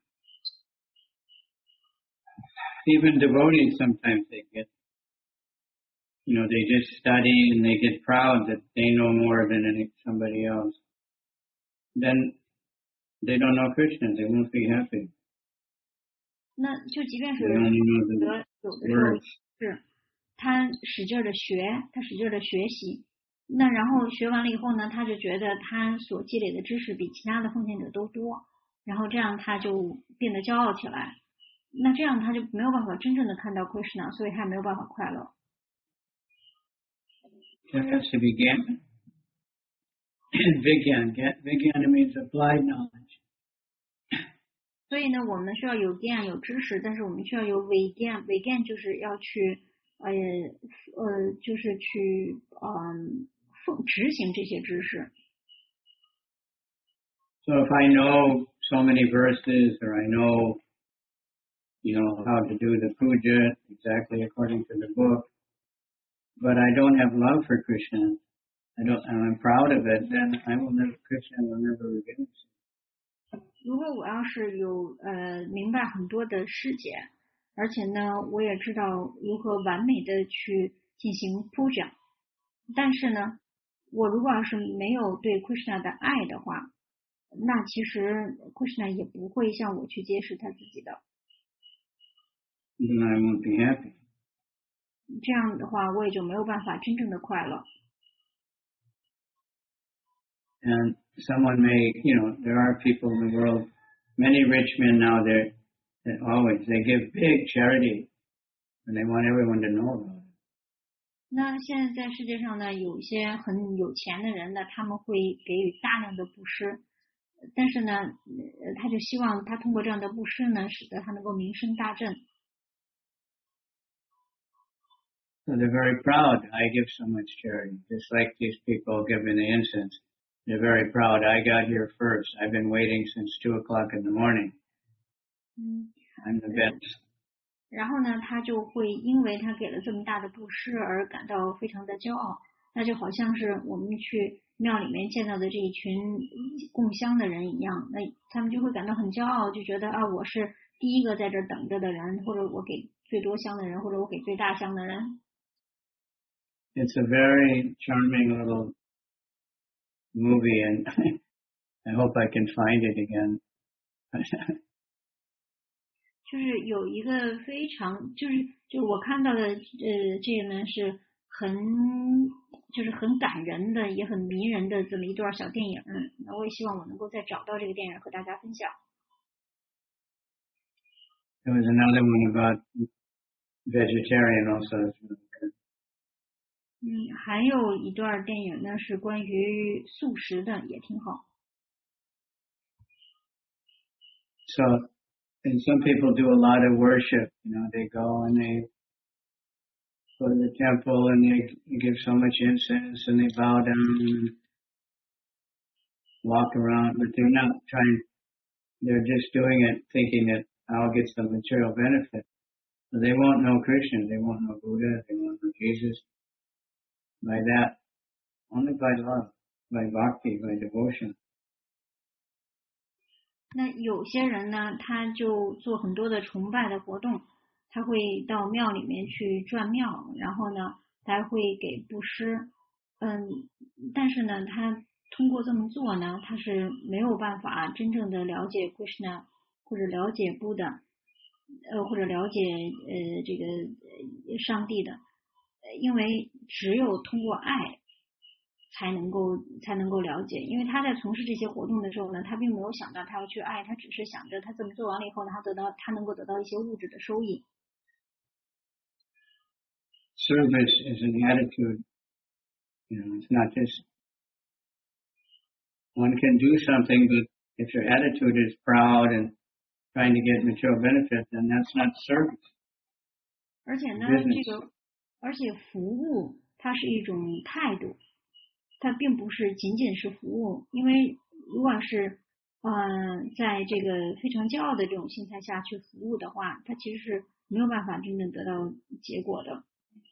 Speaker 2: Even devotees sometimes they get, you know, they just study and they get proud that they know more than any, somebody else. Then they don't know Krishna, they won't be happy.
Speaker 1: 那就即便是
Speaker 2: They only know
Speaker 1: 有
Speaker 2: the
Speaker 1: 的有的时候
Speaker 2: words.
Speaker 1: 是他使劲的学，他使劲的学习，那然后学完了以后呢，他就觉得他所积累的知识比其他的奉献者都多， 然后这样他就变得骄傲起来，那这样他就没有办法真正的看到 Krishna， 所以他没有办法快乐。
Speaker 2: There has to be Gyan. Vigyan. Vigyan means applied knowledge.
Speaker 1: 所以呢，我们需要有 Gyan 有知识，但是我们需要有 Vigyan。Vigyan 就是要去呃呃，就是去嗯奉执行这些知识。
Speaker 2: So if I know so many verses, or I know, you know, how to do the puja exactly according to the book, but I don't have love for Krishna, I don't, and I'm proud of it, then I will never, Krishna will never reveal himself.
Speaker 1: 如果我要是有呃明白很多的世界，而且呢，我也知道如何完美的去进行 puja， 但是呢，我如果要是没有对 Krishna 的爱的话，那其实 Krishna 也不会向我去揭示他自己的。
Speaker 2: Then I won't be happy.
Speaker 1: 这样的话，我也就没有办法真正的快乐。
Speaker 2: And someone may, you know, there are people in the world, many rich men now, they're, they always, they give big charity, and they want everyone to know about it.
Speaker 1: 那现在在世界上呢，有一些很有钱的人呢，他们会给予大量的布施，但是呢，呃他就希望他通过这样的布施呢，使得他能够名声大振。
Speaker 2: So they're very proud. I give so much charity, just like these people giving the incense. They're very proud. I got here first. I've been waiting since two o'clock in the morning.
Speaker 1: 嗯
Speaker 2: I'm the best.
Speaker 1: 然后呢，他就会因为他给了这么大的布施而感到非常的骄傲，那就好像是我们去庙里面见到的这一群供香的人一样，那他们就会感到很骄傲，就觉得啊，我是第一个在这儿等着的人，或者我给最多香的人，或者我给最大香的人。
Speaker 2: It's a very charming little movie, and I hope I can find it again.
Speaker 1: 就是有一个非常，就是就我看到的，呃，这个呢是很，就是很感人的，也很迷人的这么一段小电影。那我也希望我能够再找到这个电影和大家分享。
Speaker 2: There was another one about vegetarian also.
Speaker 1: 嗯，还有一段电影呢是关于素食的，也挺好。
Speaker 2: So, and some people do a lot of worship. You know, they go and they go to the temple and they give so much incense and they bow down and walk around, but they're not trying. They're just doing it thinking that I'll get some material benefit. So they won't know Krishna. They won't know Buddha. They won't know Jesus. By that, only by love, by bhakti, by devotion.
Speaker 1: 那有些人呢，他就做很多的崇拜的活动，他会到庙里面去转庙，然后呢，他会给布施，嗯，但是呢，他通过这么做呢，他是没有办法真正的了解 Krishna 或者了解 Buddha，呃，或者了解呃这个上帝的，因为只有通过爱才能够才能够了解，因为他在从事这些活动的时候呢，他并没有想到他要去爱，他只是想着他这么做完了以后呢，他得到他能够得到一些物质的收益。
Speaker 2: Service is an attitude. You know, it's not just one can do something, but if your attitude is proud and trying to get material benefit, then that's not service.
Speaker 1: 而且呢，这个而且服务它是一种态度，它并不是仅仅是服务，因为如果是呃在这个非常骄傲的这种心态下去服务的话，它其实是没有办法真正得到结果的。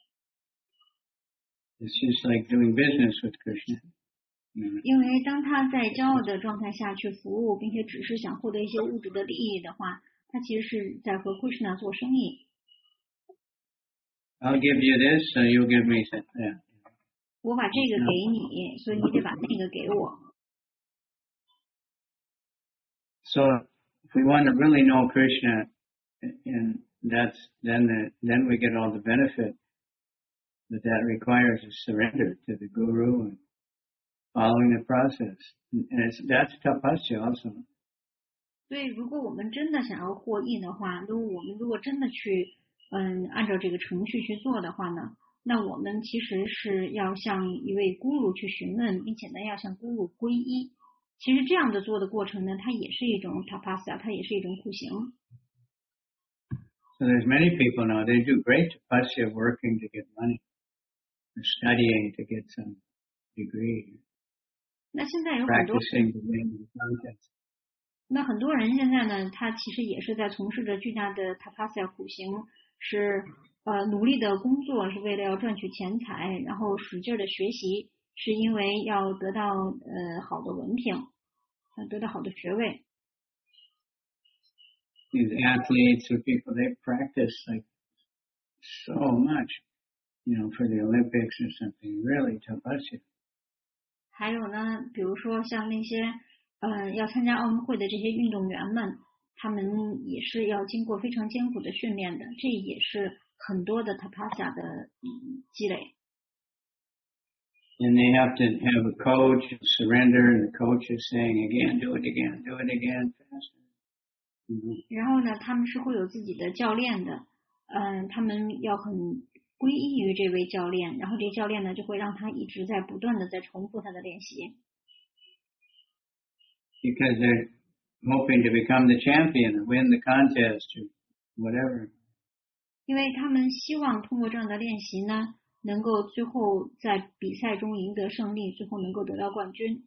Speaker 2: It's just like doing business with Krishna.
Speaker 1: 因为当他在骄傲的状态下去服务，并且只是想获得一些物质的利益的话，他其实是在和 Krishna 做生意。
Speaker 2: I'll give you this, so you'll give me that.
Speaker 1: 我把这个给你，所以你得把那个给我。
Speaker 2: So, if we want to really know Krishna, and that's then the, then we get all the benefit. But that requires a surrender to the Guru and following the process. And it's, that's tapasya also.
Speaker 1: 所以，如果我们真的想要获益的话，如果我们如果真的去嗯按照这个程序去做的话呢，那我们其实是要向一位咕噜去询问，并且呢要向咕噜皈依。其实这样的做的过程呢，它也是一种 tapasya， 它也是一种苦行。
Speaker 2: So there's many people now, they do great tapasya working to get money, or studying to get some degree,
Speaker 1: 那现在有很多
Speaker 2: practicing to win the contest.
Speaker 1: 那很多人现在呢，他其实也是在从事着巨大的 tapasya 苦行，是呃努力的工作，是为了要赚取钱财，然后使劲的学习，是因为要得到呃好的文凭，呃得到好的学位。
Speaker 2: These athletes or people, they practice like so much, you know, for the Olympics or something, really tapasya.
Speaker 1: 还有呢，比如说像那些呃要参加奥运会的这些运动员们，他们也是要经过非常艰苦的训练的，这也是很多的 tapasya 的嗯积累。
Speaker 2: And they have to have a coach and surrender, and the coach is saying again, do it again, do it again, faster.
Speaker 1: 然后呢，他们是会有自己的教练的，嗯，他们要很皈依于这位教练，然后这教练呢就会让他一直在不断的在重复他的练习。
Speaker 2: Because they're hoping to become the champion or win the contest or whatever.
Speaker 1: 因为他们希望通过这样的练习呢，能够最后在比赛中赢得胜利，最后能够得到冠军。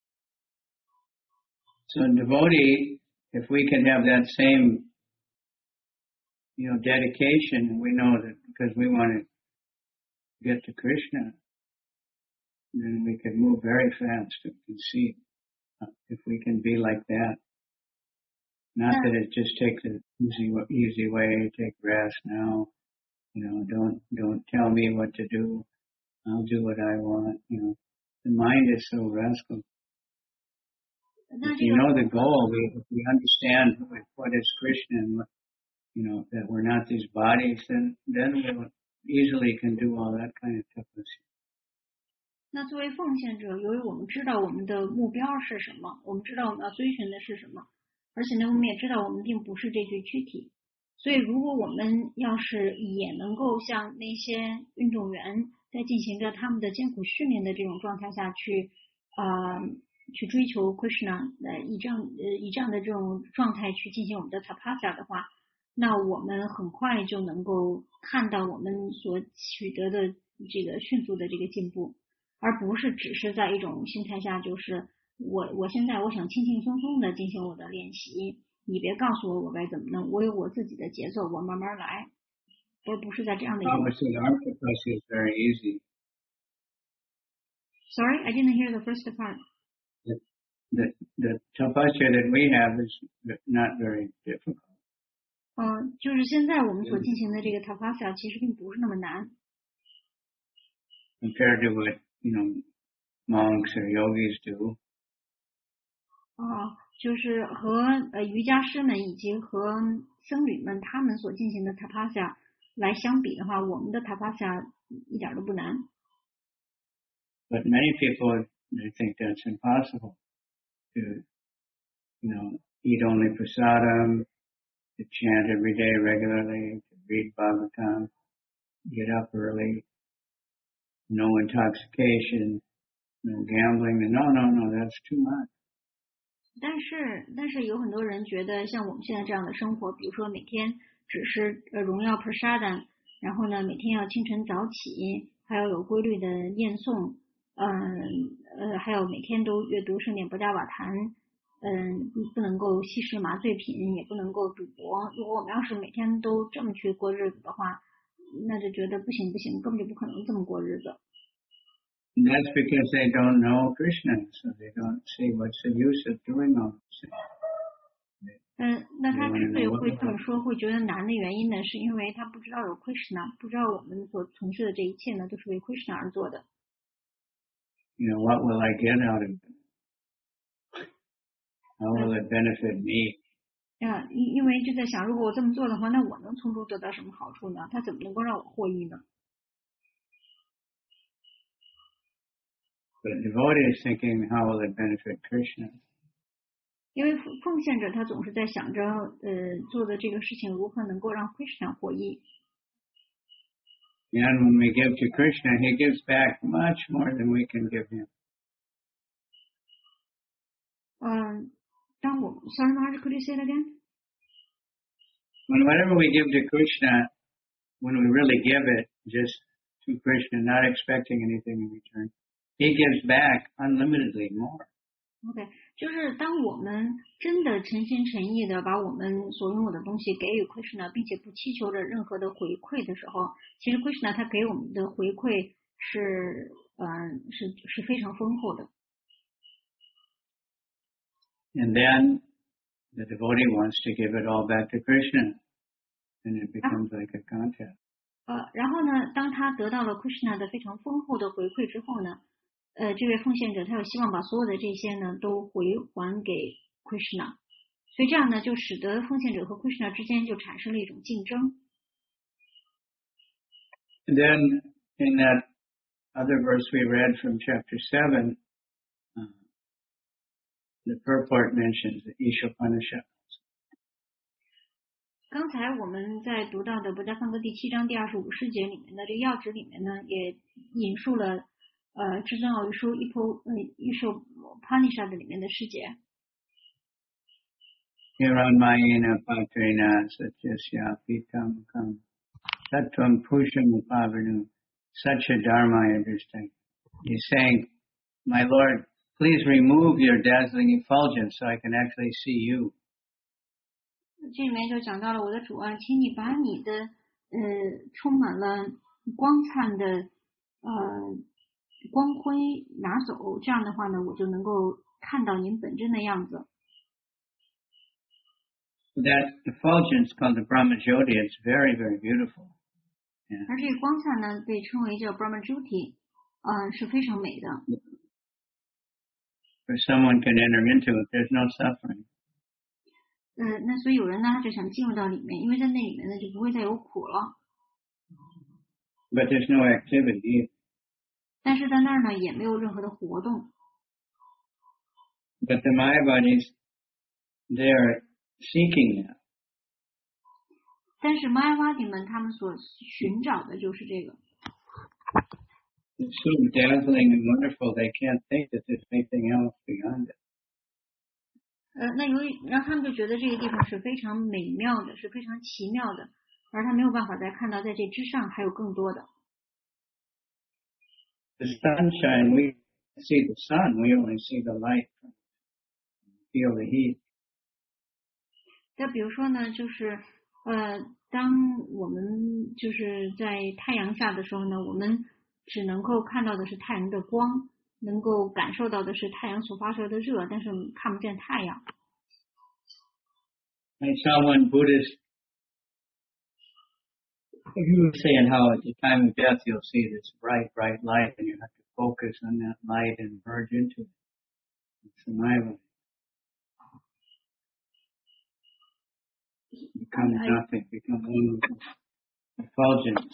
Speaker 2: So devotee, if we can have that same, you know, dedication, and we know that because we want to get to Krishna, then we can move very fast to conceive. If we can be like that. Not that it just takes an easy, easy way, take rest now, you know, don't, don't tell me what to do. I'll do what I want, you know. The mind is so rascal. If you know the goal, we, if we understand what is Krishna and what, you know, that we're not these bodies, then, then we easily can do all that kind of tapasya.
Speaker 1: 那作为奉献者，由于我们知道我们的目标是什么，我们知道我们要追寻的是什么，而且呢，我们也知道我们并不是这具躯体，所以如果我们要是也能够像那些运动员在进行着他们的艰苦训练的这种状态下去，呃，去追求 Krishna， 呃，以这样呃以这样的这种状态去进行我们的 tapasya 的话，那我们很快就能够看到我们所取得的这个迅速的这个进步。而不是只是在一种心态下，就是我我现在我想轻轻松松的进行我的练习，你别告诉我我该怎么弄，我有我自己的节奏，我慢慢来，而不是在这样的一个。
Speaker 2: Obviously, our tapasya is very easy.
Speaker 1: Sorry, I didn't hear the first part.
Speaker 2: The, the, the tapasya that we have is not very difficult.
Speaker 1: 嗯，就是现在我们所进行的这个 tapasya 其实并不是那么难。
Speaker 2: Compared to what, you know, monks or yogis do.
Speaker 1: 哦，就是和呃瑜伽师们以及和僧侣们他们所进行的 tapasya 来相比的话，我们的 tapasya 一点都不难。
Speaker 2: But many people, they think that's impossible to, you know, eat only prasadam, to chant every day regularly, to read Bhagavatam, get up early, no intoxication, no gambling. No, no, no, that's too much.
Speaker 1: 但是，但是有很多人觉得，像我们现在这样的生活，比如说每天只是呃荣耀 prasada， 然后呢每天要清晨早起，还要有规律的念诵，嗯呃还有每天都阅读圣典博伽瓦坛，嗯不能够吸食麻醉品，也不能够赌博。如果我们要是每天都这么去过日子的话，那就觉得不行不行，根本就不可能这么过日子。
Speaker 2: And that's because they don't know Krishna, so they don't see what's the use of doing all this.
Speaker 1: 嗯，那他之所以会这么说，会觉得难的原因呢，是因为他不知道有 Krishna， 不知道我们所从事的这一切呢，都是为 Krishna 而做的。
Speaker 2: You know, what will I get out of it? How will it benefit me?
Speaker 1: 啊，因因为就在想，如果我这么做的话，那我能从中得到什么好处呢？他怎么能够让我获益呢？
Speaker 2: But devotee is thinking, how will it benefit Krishna?
Speaker 1: 因为奉奉献者他总是在想着，呃，做的这个事情如何能够让 Krishna 获益。
Speaker 2: And when we give to Krishna, he gives back much more than we can give him.
Speaker 1: 嗯，当我 Sorry, Maharaj, could you say that again?
Speaker 2: When whatever we give to Krishna, when we really give it just to Krishna, not expecting anything in return, he gives back unlimitedly more.
Speaker 1: OK， 就是当我们真的诚心诚意的把我们所拥有的东西给予 Krishna， 并且不祈求着任何的回馈的时候，其实 Krishna 他给我们的回馈是，嗯、呃，是是非常丰厚的。
Speaker 2: And then the devotee wants to give it all back to Krishna, and it becomes like a contest.
Speaker 1: 呃，然后呢，当他得到了 Krishna 的非常丰厚的回馈之后呢，呃，这位奉献者他又希望把所有的这些呢都回还给 Krishna， 所以这样呢就使得奉献者和 Krishna 之间就产生了一种竞争。
Speaker 2: And then in that other verse we read from chapter seven, uh, the purport mentions the Ishopanishad.
Speaker 1: 刚才我们在读到的《博伽梵歌》第七章第二十五师节里面的这个要旨里面呢，也引述了呃至尊奥义书一波呃一首 Upanishad 里面的师节。
Speaker 2: Hiranmayena patrena satyasya pitam kam sattvam pusham upavanu satya dharma understand. He's saying, my Lord, please remove your dazzling effulgence so I can actually see you.
Speaker 1: 这里面就讲到了我的主啊，请你把你的呃充满了光灿的呃光辉拿走，这样的话呢，我就能够看到您本真的样子。
Speaker 2: That effulgence called the Brahmajyoti, it's very, very beautiful. Yeah.
Speaker 1: 而这个光灿呢，被称为叫 Brahmajyoti， 呃，是非常美的。
Speaker 2: For someone can enter into it, there's no suffering.
Speaker 1: 呃，那所以有人呢，他就想进入到里面，因为在那里面呢，就不会再有苦了。
Speaker 2: But there's no activity either.
Speaker 1: 但是在那儿呢，也没有任何的活动。
Speaker 2: But the Mayavadis, they're seeking that.
Speaker 1: 但是玛雅瓦蒂们他们所寻找的就是这个。
Speaker 2: It's so dazzling and wonderful, they can't think that there's anything else beyond it.
Speaker 1: 呃，那由于让他们就觉得这个地方是非常美妙的，是非常奇妙的，而他没有办法再看到在这之上还有更多的。
Speaker 2: The sunshine, we see the sun, we only see the light, feel the heat.
Speaker 1: 再比如说呢，就是呃，当我们就是在太阳下的时候呢，我们只能够看到的是太阳的光，能够感受到的是太阳所发出来的热，但是看不见太阳。
Speaker 2: I saw one Buddhist, he was saying how at the time of death you'll see this bright, bright light and you have to focus on that light and merge into it. It's survival. Become
Speaker 1: I,
Speaker 2: nothing, become one with the effulgence.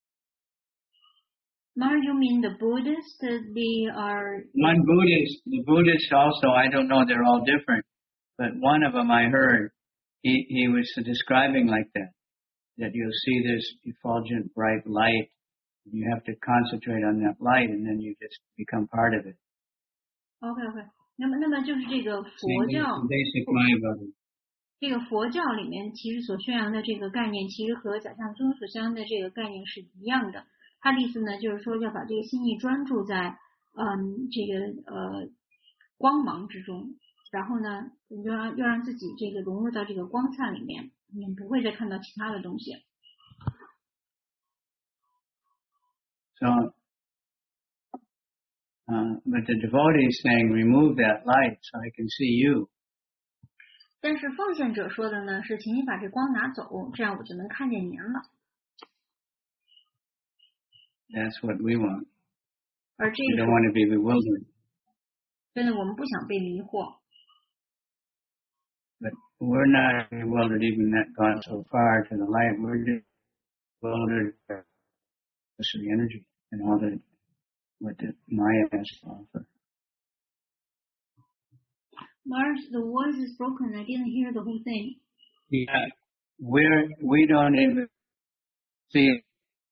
Speaker 1: Mar, you mean the Buddhists? They are...
Speaker 2: One Buddhist, the Buddhists also, I don't know, they're all different, but one of them I heard, he, he was describing like that, that you'll see this effulgent bright light, and you have to concentrate on that light, and then you just become part of it.
Speaker 1: OK OK， 那么那么就是这个佛教
Speaker 2: Basic Mayavadi.
Speaker 1: 这个佛教里面其实所宣扬的这个概念，其实和假象宗所宣扬的这个概念是一样的。他的意思呢，就是说要把这个心意专注在嗯这个呃光芒之中，然后呢，要让要让自己这个融入到这个光灿里面，你不会再看到其他的东西。
Speaker 2: So, uh, but the devotee is saying, remove that light so I can see you.
Speaker 1: 但是奉献者说的呢，是请你把这光拿走，这样我就能看见您了。
Speaker 2: That's what we want.
Speaker 1: 而这
Speaker 2: We
Speaker 1: 个
Speaker 2: don't want to be bewildered.
Speaker 1: 真的我们不想被迷惑。
Speaker 2: But we're not bewildered even that gone so far to the light. We're just bewildered by the energy and all the what the Maya has to offer.
Speaker 1: Mars, the voice is broken. I didn't hear the whole thing.
Speaker 2: Yeah, we're, we don't even see.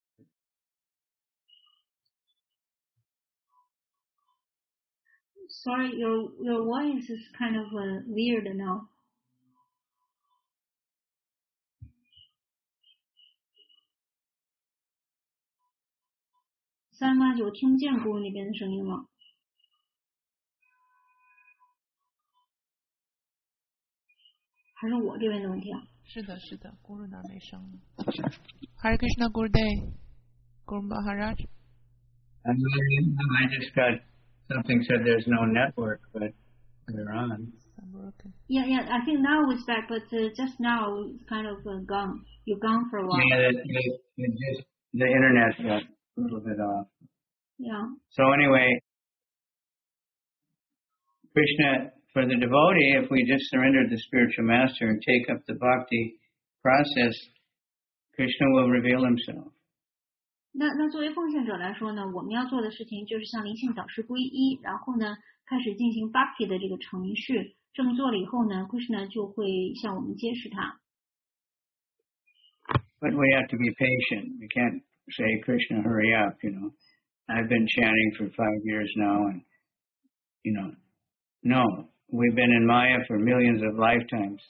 Speaker 1: Sorry, your your voice is kind of uh, weird now. 三八九听不见咕噜那边的声音了，还是我这边的问题啊？
Speaker 3: 是的，是的，咕噜那没声了。Hare Krishna Gurudev, Guru Maharaj.
Speaker 2: I, I just got something said there's no network, but we're on.
Speaker 1: Yeah, yeah, I think now it's back, but uh, just now it's kind of uh, gone. You're gone for a while.
Speaker 2: Yeah, it, it, it just, the internet got a little bit off.
Speaker 1: Yeah.
Speaker 2: So anyway, Krishna, for the devotee, if we just surrender to the spiritual master and take up the bhakti process, Krishna will reveal himself.
Speaker 1: 那那作为奉献者来说呢，我们要做的事情就是向灵性导师皈依，然后呢，开始进行 bhakti 的这个程序。这么做了以后呢 ，Krishna 就会向我们揭示他。
Speaker 2: But we have to be patient. We can't say, Krishna, hurry up, you know. I've been chanting for five years now, and, you know, no, we've been in Maya for millions of lifetimes.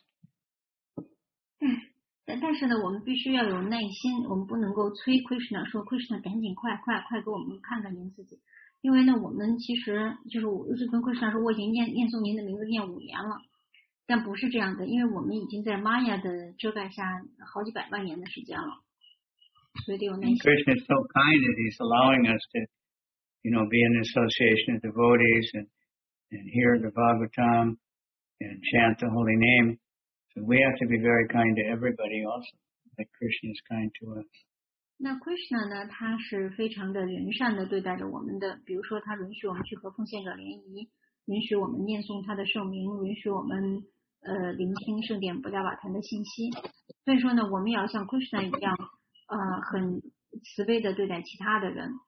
Speaker 1: 但但是呢，我们必须要有耐心，我们不能够催 Krishna 说 Krishna 赶紧快快快给我们看看您自己，因为呢，我们其实就是我是跟 Krishna 说我已经念念诵您的名字念五年了，但不是这样的，因为我们已经在 Maya 的遮盖下好几百万年的时间了，所以得有耐心。
Speaker 2: Krishna is so kind that he's allowing us to, you know, be in association of devotees and and hear the Bhagavatam and chant the holy name. So we have to be very kind to everybody also, like Krishna is kind to us.
Speaker 1: 那 Krishna 呢，他是非常的仁善的对待着我们的，比如说他允许我们去和奉献者联谊，允许我们念诵他的圣名，允许我们呃聆听圣典布加瓦坛的信息。所以说呢，我们也要像 Krishna 一样，呃，很慈悲的对待其他的人。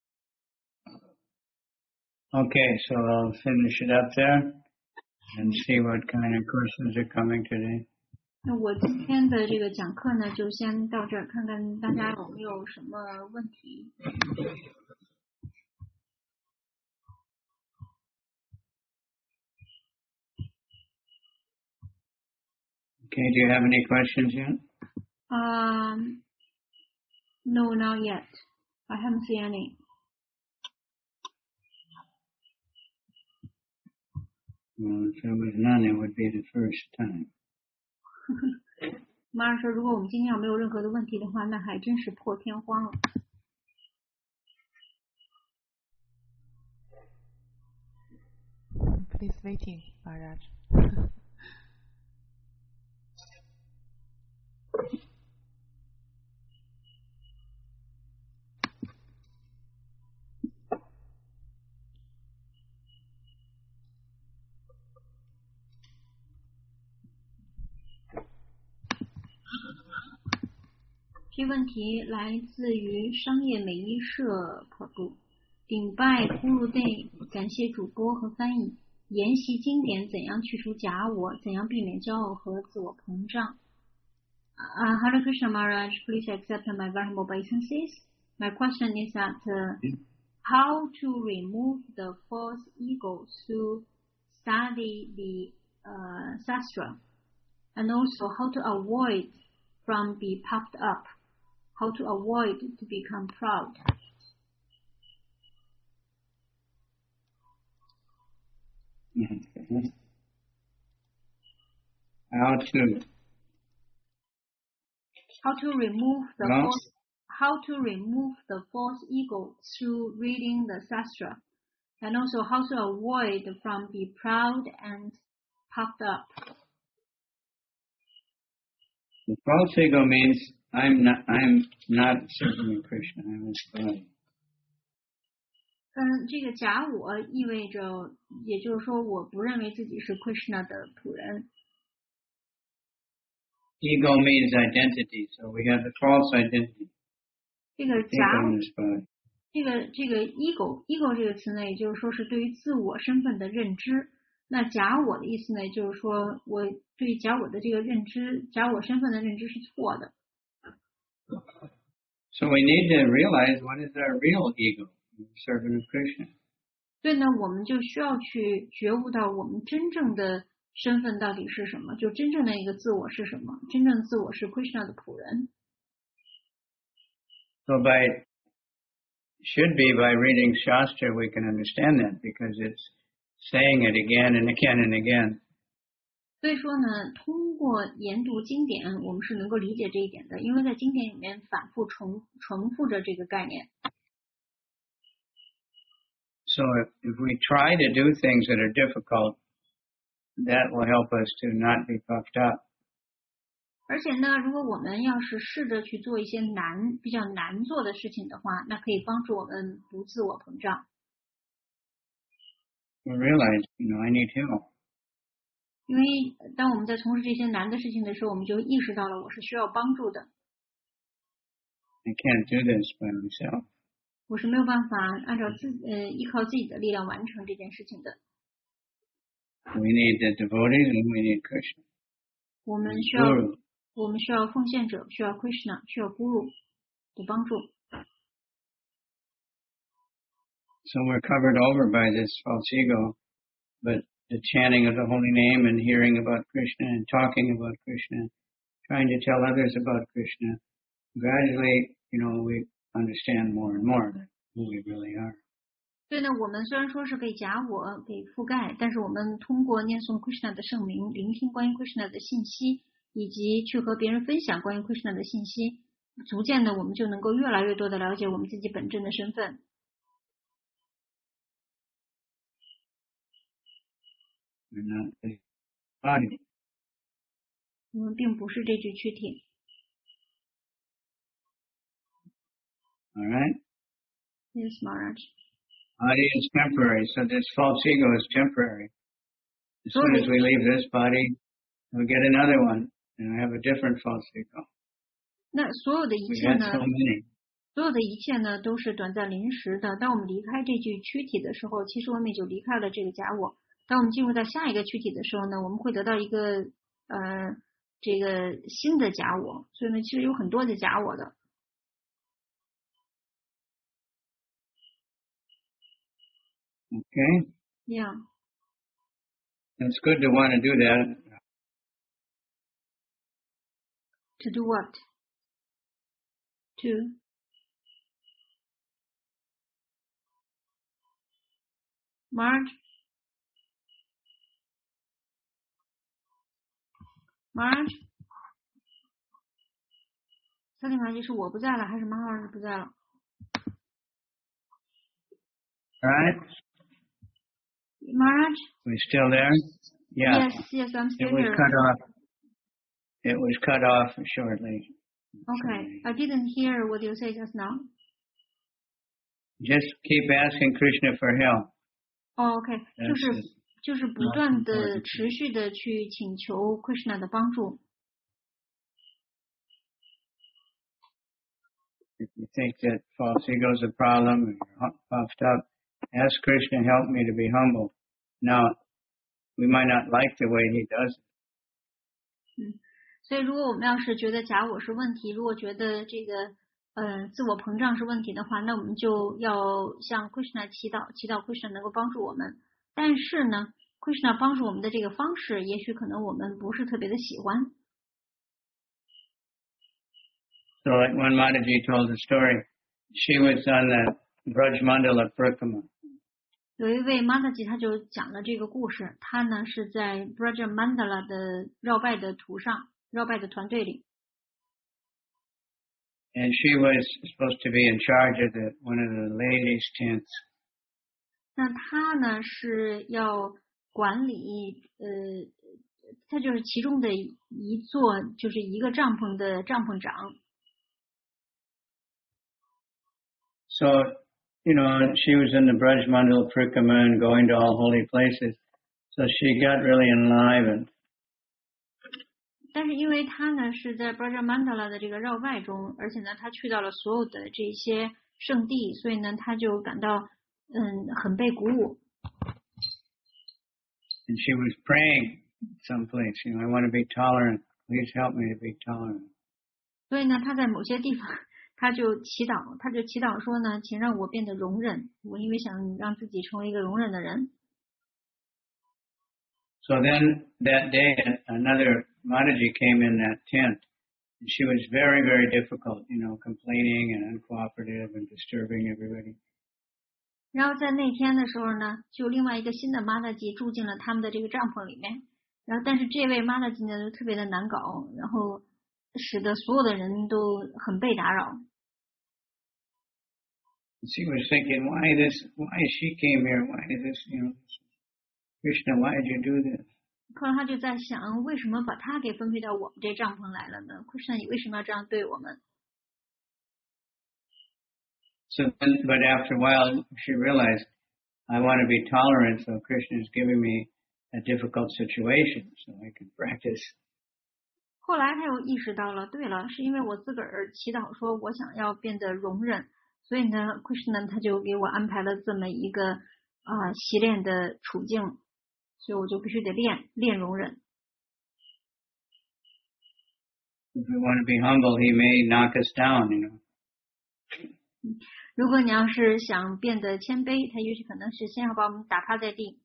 Speaker 2: Okay, so I'll finish it up there and see what kind of questions are coming today.
Speaker 1: 那我今天的这个讲课呢，就先到这儿，看看大家有没有什么问题。
Speaker 2: Okay, do you have any questions yet?
Speaker 1: Um, no, not yet. I haven't seen any.
Speaker 2: Well, if there was none, it would be the first time.
Speaker 1: 马尔说，如果我们今天要没有任何的问题的话，那还真是破天荒了。
Speaker 3: Please waiting, Maharaj.
Speaker 1: 这问题来自于商业美衣社可度，顶拜咕噜 day， 感谢主播和翻译，研习经典怎样去除假我，怎样避免骄傲和自我膨胀。Uh, Hare Krishna Maharaj, please accept my venerable obeisances. My question is that uh, how to remove the false ego through study the uh, Shastra, and also how to avoid from be puffed up. How to avoid to become proud.
Speaker 2: How to
Speaker 1: how to remove the
Speaker 2: no.
Speaker 1: false, how to remove the false ego through reading the Shastra, and also how to avoid from be proud and puffed up.
Speaker 2: The false ego means I'm not, I'm not serving Krishna, I'm his body.
Speaker 1: 嗯，这个假我意味着，也就是说，我不认为自己是 Krishna 的仆人。
Speaker 2: Ego means identity, so we have the false identity.
Speaker 1: 这个假
Speaker 2: Ego in his body.
Speaker 1: 这个这个 ego ego 这个词呢，也就是说是对于自我身份的认知。 那假我的意思呢，就是说我对假我的这个认知，假我身份的认知是错的。
Speaker 2: So we need to realize what is our real ego, servant of Krishna.
Speaker 1: 所以呢，我们就需要去觉悟到我们真正的身份到底是什么，就真正的一个自我是什么？真正的自我是 Krishna 的仆人。
Speaker 2: So by should be by reading Shastra we can understand that because it's saying it again and again and again.
Speaker 1: 所以说呢，通过研读经典，我们是能够理解这一点的，因为在经典里面反复重重复着这个概念。
Speaker 2: So if, if we try to do things that are difficult, that will help us to not be puffed up.
Speaker 1: 而且呢，如果我们要是试着去做一些难、比较难做的事情的话，那可以帮助我们不自我膨胀。
Speaker 2: We realize, you know, I need help.
Speaker 1: 因为当我们在从事这些难的事情的时候，我们就意识到了我是需要帮助的。
Speaker 2: I can't do this by myself.
Speaker 1: 我是没有办法按照自呃依靠自己的力量完成这件事情的。
Speaker 2: We need the devotees and we need Krishna.
Speaker 1: 我们需要我们需要奉献者，需要 Krishna， 需要 Guru 的帮助。
Speaker 2: So we're covered over by this false ego, but the chanting of the holy name and hearing about Krishna and talking about Krishna, trying to tell others about Krishna, gradually, you know, we understand more and more who we really are.
Speaker 1: 所以呢，我们虽然说是被假我给覆盖，但是我们通过念诵 Krishna 的圣名，聆听关于 Krishna 的信息，以及去和别人分享关于 Krishna 的信息，逐渐的我们就能够越来越多的了解我们自己本真的身份。
Speaker 2: We're not the body.
Speaker 1: 我们并不是这具躯体。
Speaker 2: All right?
Speaker 1: Yes, Maharaj.
Speaker 2: Body is temporary, so this false ego is temporary. As soon as we leave this body, we get another one, and we have a different false ego.
Speaker 1: 那所有的一
Speaker 2: We
Speaker 1: 切
Speaker 2: got
Speaker 1: 呢，
Speaker 2: so many.
Speaker 1: 所有的一切呢，都是短暂临时的。当我们离开这具躯体的时候，其实我们也就离开了这个假我。当我们进入到下一个躯体的时候呢，我们会得到一个呃这个新的假我。所以呢，其实有很多的假我的。
Speaker 2: Okay?
Speaker 1: Yeah.
Speaker 2: It's good to want to do that.
Speaker 1: To do what? To Marge? Marge? 萨利玛姬是我不在了，还是马浩老师不在了
Speaker 2: All right?
Speaker 1: ？Marge?
Speaker 2: We still there? Yeah.
Speaker 1: Yes, yes, I'm
Speaker 2: It
Speaker 1: still
Speaker 2: was
Speaker 1: here.
Speaker 2: cut off. It was cut off shortly.
Speaker 1: Okay, I didn't hear what you said just now.
Speaker 2: Just keep asking Krishna for help.
Speaker 1: 哦 ，OK， 就
Speaker 2: That's
Speaker 1: 是
Speaker 2: it.
Speaker 1: 就是不
Speaker 2: Most
Speaker 1: 断的
Speaker 2: important.
Speaker 1: 持续的去请求 Krishna 的帮助。
Speaker 2: If you think that false ego is a problem or you're hu- puffed up, ask Krishna, help me to be humble. Now, we might not like the way he does it.
Speaker 1: 嗯，所以如果我们要是觉得假我是问题，如果觉得这个嗯、呃、自我膨胀是问题的话，那我们就要向 Krishna 祈祷，祈祷 Krishna 能够帮助我们。但是呢 ，Krishna 帮助我们的这个方式，也许可能我们不是特别的喜欢。
Speaker 2: So like when Mataji told the story, she was on the Braj Mandala Parikrama.
Speaker 1: 有一位 Mataji 他就讲了这个故事，他呢是在 Braja Mandala 的绕拜的途上，绕拜的团队里。
Speaker 2: And she was supposed to be in charge of the one of the ladies' tents.
Speaker 1: 那他呢是要管理，呃，他就是其中的一座，就是一个帐篷的帐篷长。
Speaker 2: So, you know, she was in the Braj Mandala Parikrama and going to all holy places. So she got really enlivened.
Speaker 1: 但是因为他呢是在 Braja Mandala 的这个绕拜中，而且呢他去到了所有的这些圣地，所以呢他就感到嗯很被鼓舞。
Speaker 2: And she was praying someplace, you know, I want to be tolerant. Please help me to be tolerant.
Speaker 1: 所以呢，他在某些地方，他就祈祷，他就祈祷说呢，请让我变得容忍。我因为想让自己成为一个容忍的人。
Speaker 2: So then that day, another Mataji came in that tent, and she was very, very difficult, you know, complaining and uncooperative and disturbing everybody.
Speaker 1: 然后在那天的时候呢，就另外一个新的玛达吉住进了他们的这个帐篷里面。然后，但是这位玛达吉呢，就特别的难搞，然后使得所有的人都很被打扰。
Speaker 2: She was thinking, why this? Why she came here? Why is this? You know, Krishna, why did you do this?
Speaker 1: 后来他就在想，为什么把他给分配到我们这帐篷来了呢 ？Krishna， 你为什么要这样对我们？
Speaker 2: So then, but after a while, she realized, I want to be tolerant, so Krishna is giving me a difficult situation, so I can practice.
Speaker 1: 后来他又意识到了，对了，是因为我自个儿祈祷说我想要变得容忍，所以呢 ，Krishna 他就给我安排了这么一个啊、呃、习练的处境，所以我就必须得练练容忍。
Speaker 2: If we want to be humble, he may knock us down, you know.
Speaker 1: 如果你要是想变得谦卑，他也许可能是先要把我们打趴在地。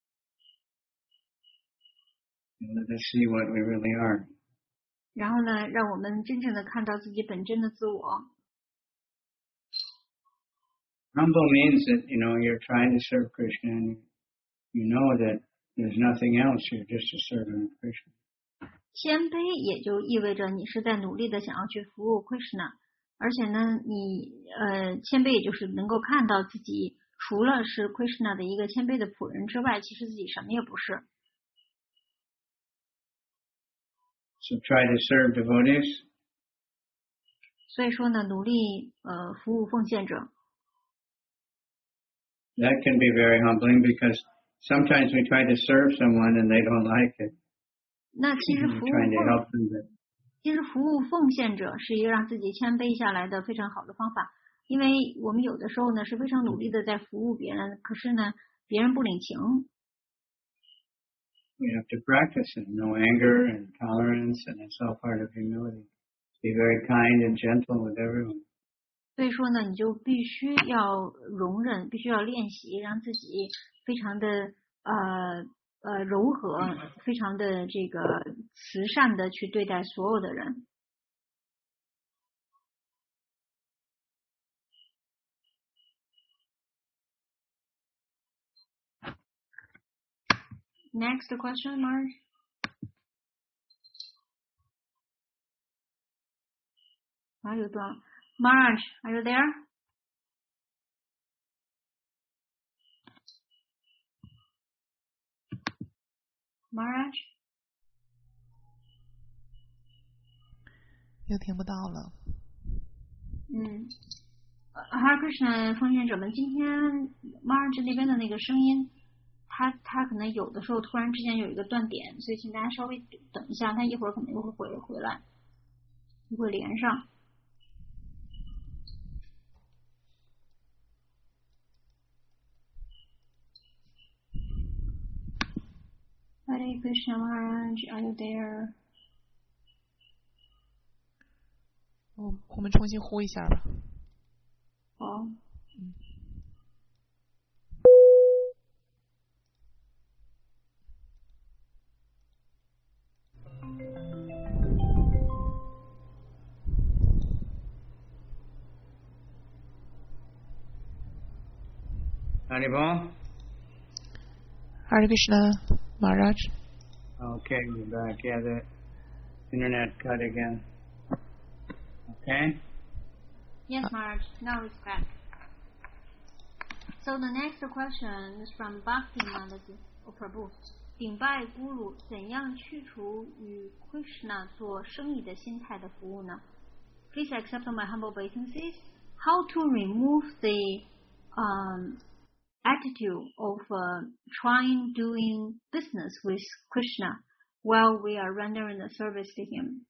Speaker 2: Let us see what we really are.
Speaker 1: 然后呢，让我们真正的看到自己本真的自我。
Speaker 2: Humble means that, you know, you're trying to serve Krishna and you know that there's nothing else, you're just a servant of Krishna.
Speaker 1: 谦卑也就意味着你是在努力的想要去服务 Krishna， 而且呢，你呃谦卑也就是能够看到自己除了是 Krishna 的一个谦卑的仆人之外，其实自己什么也不是。
Speaker 2: So try to serve devotees.
Speaker 1: 所以说呢，努力呃服务奉献者。
Speaker 2: That can be very humbling because sometimes we try to serve someone and they don't like it.
Speaker 1: 那其实服务
Speaker 2: trying to
Speaker 1: 奉
Speaker 2: help them. But
Speaker 1: 其实服务奉献者是一个让自己谦卑下来的非常好的方法，因为我们有的时候呢是非常努力的在服务别人，可是呢别人不领情。
Speaker 2: We have to practice it. No anger and tolerance, and it's all part of humility. Be very kind and gentle with everyone.
Speaker 1: 所以说呢，你就必须要容忍，必须要练习，让自己非常的呃呃柔和，非常的这个慈善的去对待所有的人。Next question, Marge. Are you done? Marge, are you there? Marge?
Speaker 3: 又听不到了。
Speaker 1: 嗯 ，Hare Krishna 奉献者们，今天 Marge 那边的那个声音，他他可能有的时候突然之间有一个断点，所以请大家稍微等一下，他一会儿可能又会回回来，又会连上。Hare Krishna Maharaj, are you there?
Speaker 3: 我我们重新呼一下吧。
Speaker 1: 好。
Speaker 3: 嗯。
Speaker 2: Haribol?
Speaker 3: Hare Krishna Maharaj.
Speaker 2: Okay, we're back. Yeah, the internet cut again. Okay?
Speaker 1: Yes, Maharaj. Now it's back. So the next question is from Bhakti Mataji, or Prabhu. 顶拜咕噜，怎样去除与 Krishna 做生意的心态的服务呢 ？Please accept my humble obeisances. How to remove the um, attitude of uh, trying doing business with Krishna while we are rendering the service to him?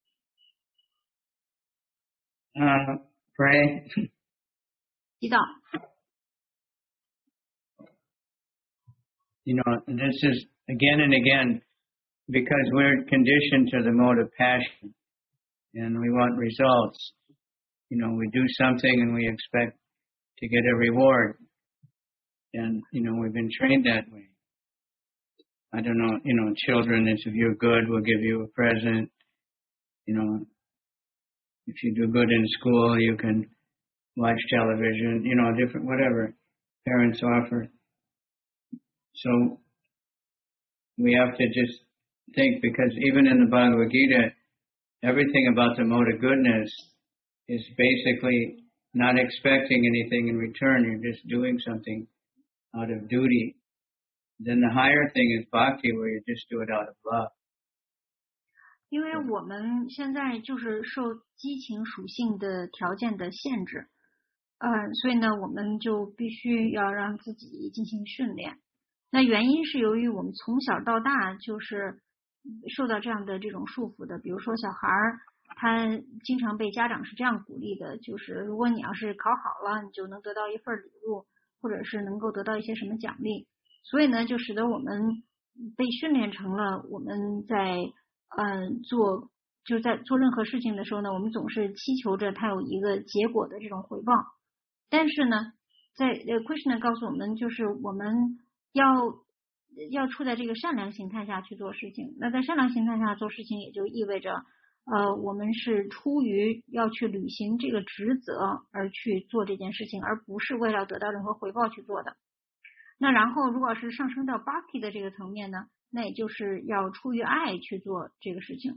Speaker 2: Uh, pray.
Speaker 1: 祈祷。
Speaker 2: You know, this is again and again, because we're conditioned to the mode of passion and we want results. You know, we do something and we expect to get a reward. And, you know, we've been trained that way. I don't know, you know, children, if you're good, will give you a present. You know, if you do good in school, you can watch television, you know, different, whatever parents offer. So we have to just think, because even in the Bhagavad Gita, everything about the mode of goodness is basically not expecting anything in return. You're just doing something out of duty. Then the higher thing is bhakti, where you just do it out of love.
Speaker 1: 因为我们现在就是受激情属性的条件的限制，呃，所以呢，我们就必须要让自己进行训练。那原因是由于我们从小到大就是受到这样的这种束缚的，比如说小孩儿，他经常被家长是这样鼓励的，就是如果你要是考好了，你就能得到一份礼物，或者是能够得到一些什么奖励。所以呢，就使得我们被训练成了我们在嗯、呃、做就在做任何事情的时候呢，我们总是祈求着它有一个结果的这种回报。但是呢，在呃 Krishna 告诉我们，就是我们要要处在这个善良形态下去做事情。那在善良形态下做事情，也就意味着呃我们是出于要去履行这个职责而去做这件事情，而不是为了得到任何回报去做的。那然后如果是上升到 bhakti 的这个层面呢，那也就是要出于爱去做这个事情。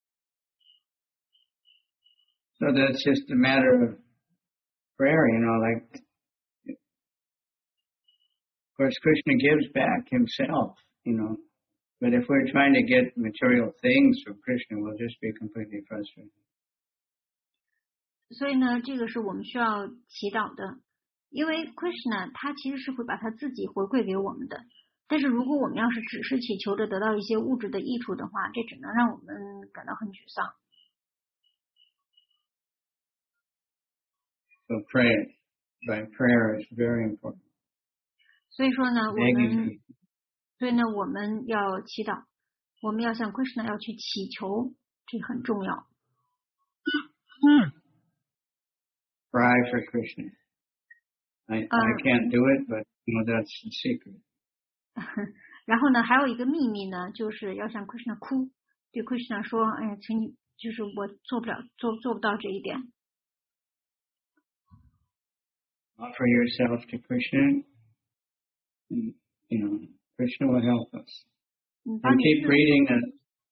Speaker 2: So that's just a matter of prayer, you know, like, of course, Krishna gives back himself, you know, but if we're trying to get material things from Krishna, we'll just be completely frustrated.
Speaker 1: 所以呢，这个是我们需要祈祷的。因为 Krishna 他其实是会把他自己回馈给我们的，但是如果我们要是只是祈求着得到一些物质的益处的话，这只能让我们感到很沮丧。
Speaker 2: So prayer, right? Prayer is very important.
Speaker 1: 所以说呢，我们，所以呢，我们要祈祷，我们要向 Krishna 要去祈求，这很重要。
Speaker 2: Cry for Krishna. I, I can't do it, but you know that's the secret.
Speaker 1: 然后呢，还有一个秘密呢，就是要向 Krishna 哭，对 Krishna 说，哎呀，请你，就是我做不了，做做不到这一点。
Speaker 2: Offer yourself to Krishna, and, you know, Krishna will help us. And keep reading the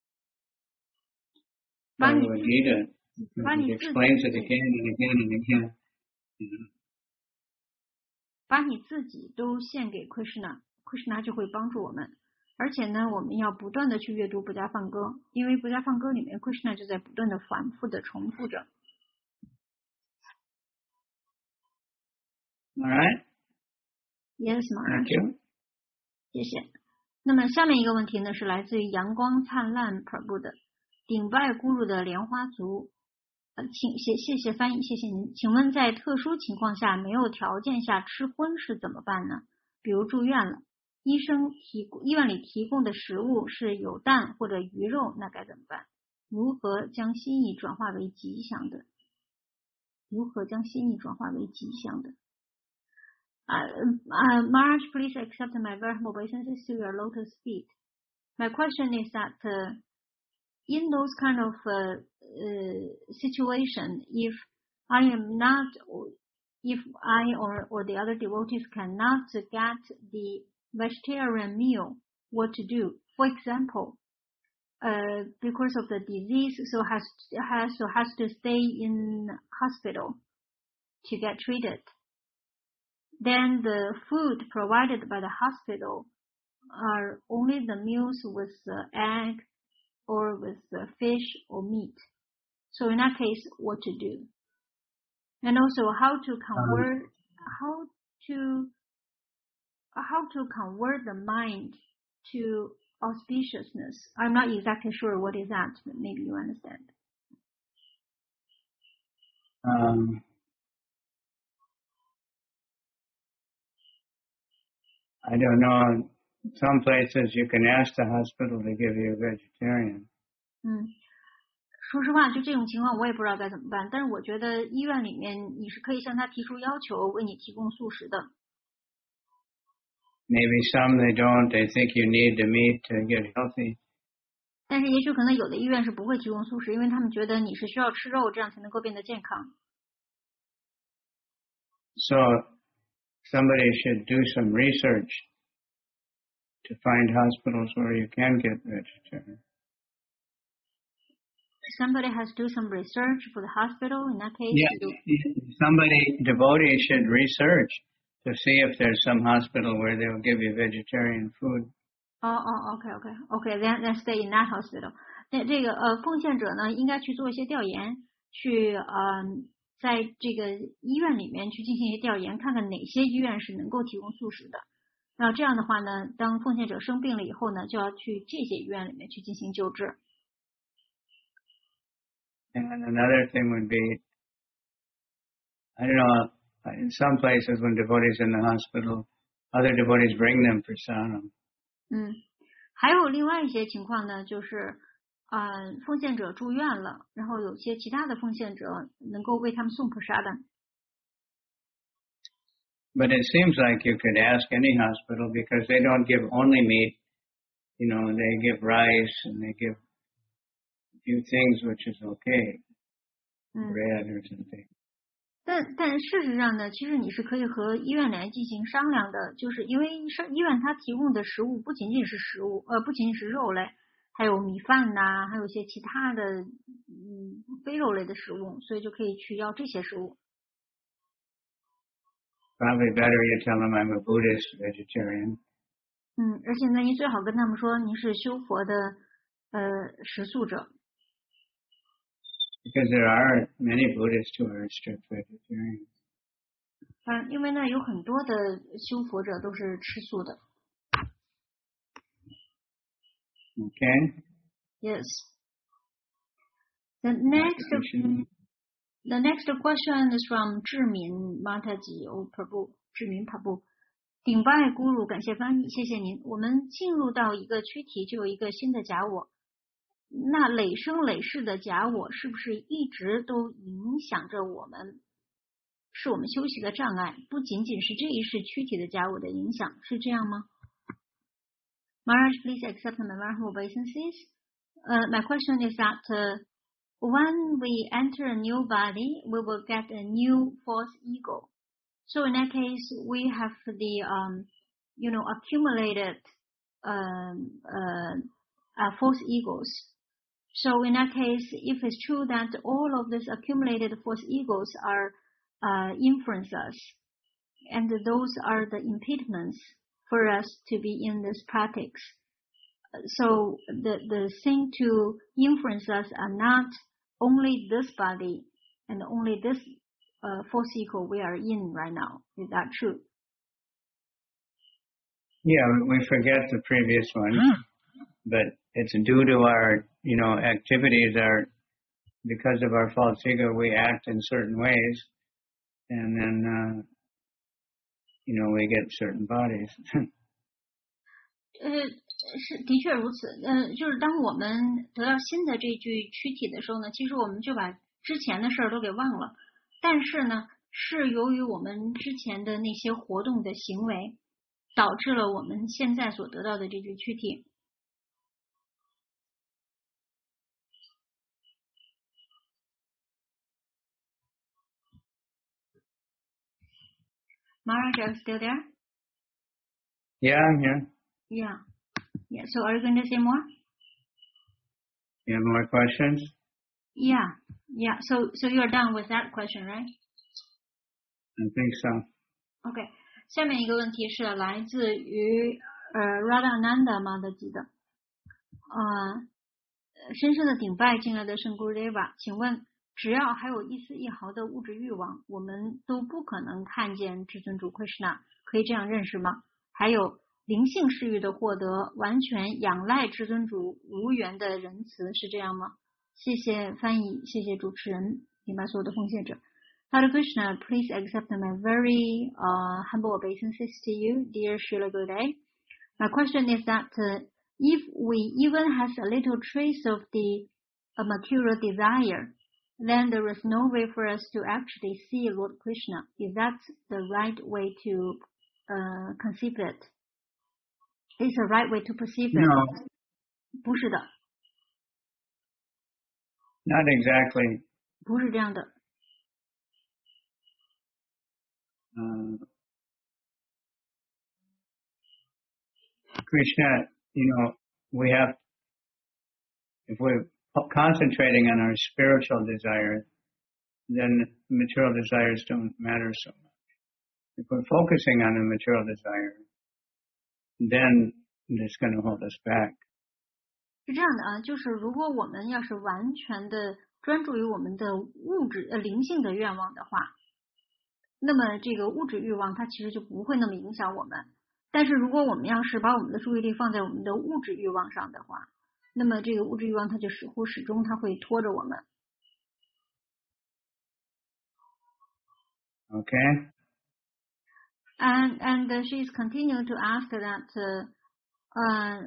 Speaker 2: Bhagavad Gita. It explains it again and again and again. You know.
Speaker 1: 把你自己都献给 Krishna，Krishna 就会帮助我们。而且呢，我们要不断的去阅读不加放歌，因为不加放歌里面 Krishna 就在不断的反复的重复着。
Speaker 2: All right.
Speaker 1: Yes, Maharaj.
Speaker 2: Thank you.
Speaker 1: 谢谢。那么下面一个问题呢，是来自于阳光灿烂 Prabhu 的顶拜咕噜的莲花族。呃，请谢谢谢翻译，谢谢您。请问在特殊情况下，没有条件下吃荤是怎么办呢？比如住院了，医生提医院里提供的食物是有蛋或者鱼肉，那该怎么办？如何将心意转化为吉祥的？如何将心意转化为吉祥的？ Uh, uh, Maharaj, please accept my very humble obeisances to your lotus feet. My question is that uh, in those kind of uh, uh, situation, if I am not, if I or, or the other devotees cannot get the vegetarian meal, what to do? For example, uh, because of the disease, so has has so has to stay in hospital to get treated. Then the food provided by the hospital are only the meals with uh, egg or with uh, fish or meat. So in that case, what to do? And also how to convert, um, how to, how to convert the mind to auspiciousness. I'm not exactly sure what is that, but maybe you understand.
Speaker 2: Um, I don't know. some places you can ask the hospital to give you a vegetarian.
Speaker 1: 嗯，说实话，就这种情况我也不知道该怎么办。但是我觉得医院里面你是可以向他提出要求，为你提供素食的。
Speaker 2: Maybe some they don't. They think you need the meat to get healthy.
Speaker 1: 但是也许可能有的医院是不会提供素食，因为他们觉得你是需要吃肉，这样才能够变得健康。
Speaker 2: So somebody should do some research to find hospitals where you can get vegetarian.
Speaker 1: Somebody has to do some research for the hospital. In that case,
Speaker 2: Yeah, somebody, devotee should research to see if there's some hospital where they'll give you vegetarian food.
Speaker 1: 哦哦 ，OK OK OK，then then stay in that hospital。那这个呃，奉献者呢，应该去做一些调研，去呃，在这个医院里面去进行一些调研，看看哪些医院是能够提供素食的。那这样的话呢，当奉献者生病了以后呢，就要去这些医院里面去进行救治。
Speaker 2: And another thing would be, I don't know, in some places when devotees in the hospital, other devotees bring them prasadam.
Speaker 1: 嗯，还有另外一些情况呢，就是呃，奉献者住院了，然后有些其他的奉献者能够为他们送 prasadam。
Speaker 2: But it seems like you could ask any hospital because they don't give only meat. You know, they give rice and they give a few things which is okay, bread or something.
Speaker 1: 但但事实上呢，其实你是可以和医院来进行商量的，就是因为医院它提供的食物不仅仅是食物，呃，不仅仅是肉类，还有米饭呐、啊，还有一些其他的嗯非肉类的食物，所以就可以去要这些食物。
Speaker 2: Probably better you tell them I'm a Buddhist vegetarian.
Speaker 1: 嗯，而且呢，你最好跟他们说您是修佛的呃食素者。
Speaker 2: Because there are many Buddhists who are strict vegetarians.
Speaker 1: 嗯，因为呢，有很多的修佛者都是吃素的。
Speaker 2: Okay.
Speaker 1: Yes. The next, the next question is from 智敏 Mataji O Prabhu 智敏 Prabhu。顶拜咕噜，感谢翻译，谢谢您。我们进入到一个躯体，就有一个新的假我。那累生累世的假我是不是一直都影响着我们，是我们修习的障碍，不仅仅是这一世躯体的假我的影响，是这样吗？ Maharaj, please accept my venerable obeisances. Uh, my question is that uh, when we enter a new body, we will get a new false ego. So in that case, we have the um, you know accumulated um, uh, uh, false egos. So in that case, if it's true that all of these accumulated false egos are uh, influence us, and those are the impediments for us to be in this practice. So the, the thing to influence us are not only this body and only this uh, false ego we are in right now. Is that true?
Speaker 2: Yeah, we forget the previous one, but it's due to our, you know, activities are, because of our false ego, we act in certain ways, and then, uh, you know, we get certain bodies.
Speaker 1: 呃，是的确如此。呃，就是当我们得到新的这具躯体的时候呢，其实我们就把之前的事儿都给忘了。但是呢，是由于我们之前的那些活动的行为，导致了我们现在所得到的这具躯体。Maharaj, are you still there?
Speaker 2: Yeah, I'm here.
Speaker 1: Yeah. Yeah. So are you going to say more?
Speaker 2: You have more questions?
Speaker 1: Yeah. Yeah. So so you're done with that question, right?
Speaker 2: I think so.
Speaker 1: OK. 下面一个问题是来自于呃 Radhananda 玛德吉的，呃，深深的顶拜进来的圣 Gurudeva， 请问，只要还有一丝一毫的物质欲望，我们都不可能看见至尊主 Krishna， 可以这样认识吗？还有灵性视域的获得，完全仰赖至尊主无缘的仁慈，是这样吗？谢谢翻译，谢谢主持人，明白所有的奉献者。Hare Krishna, please accept my very uh, humble obeisances to you, dear Srila Gurudev. My question is that uh, if we even has a little trace of the uh, material desire, then there is no way for us to actually see Lord Krishna. Is that the right way to uh, conceive it? Is the right way to perceive it?
Speaker 2: No,
Speaker 1: 不是的，
Speaker 2: not exactly.
Speaker 1: 不是这样的。
Speaker 2: Uh, Krishna, you know, we have, if we're concentrating on our spiritual desires, then material desires don't matter so much. If we're focusing on the material desire, then it's going to hold us back.
Speaker 1: 是这样的啊，就是如果我们要是完全的专注于我们的物质呃灵性的愿望的话，那么这个物质欲望它其实就不会那么影响我们。但是如果我们要是把我们的注意力放在我们的物质欲望上的话，那么这个物质欲望它就始乎始终它会拖着我们。
Speaker 2: Okay?
Speaker 1: And and uh, she's continuing to ask that uh, 呃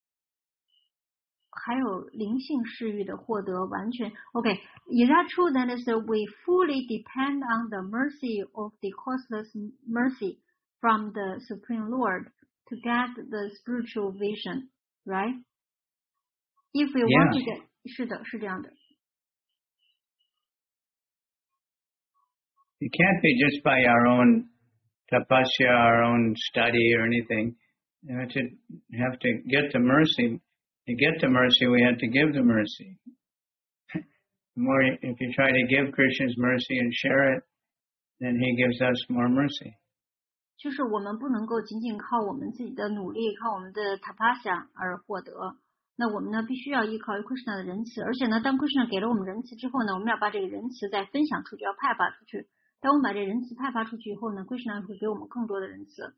Speaker 1: 还有灵性视域的获得完全 OK. Is that true that is uh, we fully depend on the mercy of the causeless mercy from the Supreme Lord to get the spiritual vision, right? If we want to get 是的，是这样的。
Speaker 2: It can't be just by our own tapasya, our own study or anything. You have to have to get to mercy. To get to mercy, we have to give the mercy. The more, if you try to give Krishna's mercy and share it, then he gives us more mercy.
Speaker 1: 就是我们不能够仅仅靠我们自己的努力，靠我们的 tapasya 而获得。那我们呢，必须要依靠 Krishna 的仁慈，而且呢，当 Krishna 给了我们仁慈之后呢，我们要把这个仁慈再分享出去，要派发出去。当我们把这仁慈派发出去以后呢 ，Krishna 会给我们更多的仁慈。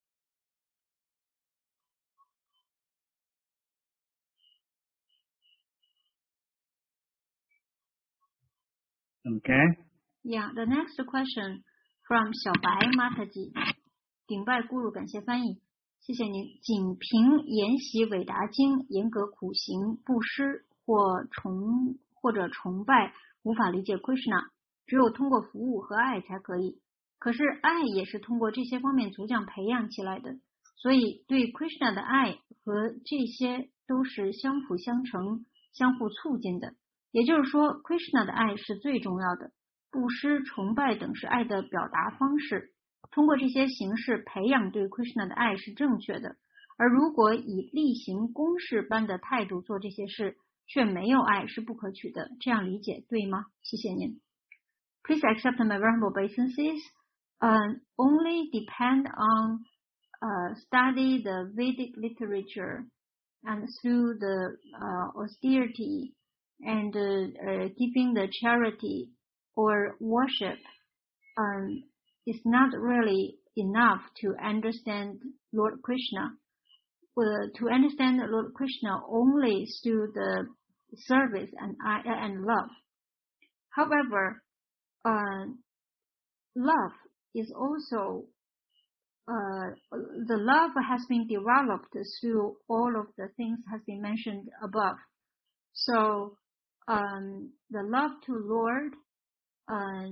Speaker 2: Okay?
Speaker 1: Yeah, the next question from 小白 Mataji， 顶拜咕噜，感谢翻译，谢谢您。仅凭研习韦达经，严格苦行，布施或崇或者崇拜，无法理解 Krishna， 只有通过服务和爱才可以。可是爱也是通过这些方面逐渐培养起来的，所以对 Krishna 的爱和这些都是相辅相成、相互促进的。也就是说 ，Krishna 的爱是最重要的，布施、崇拜等是爱的表达方式。通过这些形式培养对 Krishna 的爱是正确的。而如果以例行公事般的态度做这些事，却没有爱是不可取的。这样理解对吗？谢谢您。Please accept my venerable obeisances. Uh, only depend on uh, study the Vedic literature and through the uh, austerity and uh, uh, giving the charity or worship um, is not really enough to understand Lord Krishna. Uh, to understand Lord Krishna only through the service and and love. However, uh, love is also uh, the love has been developed through all of the things has been mentioned above. So um, the love to Lord, uh,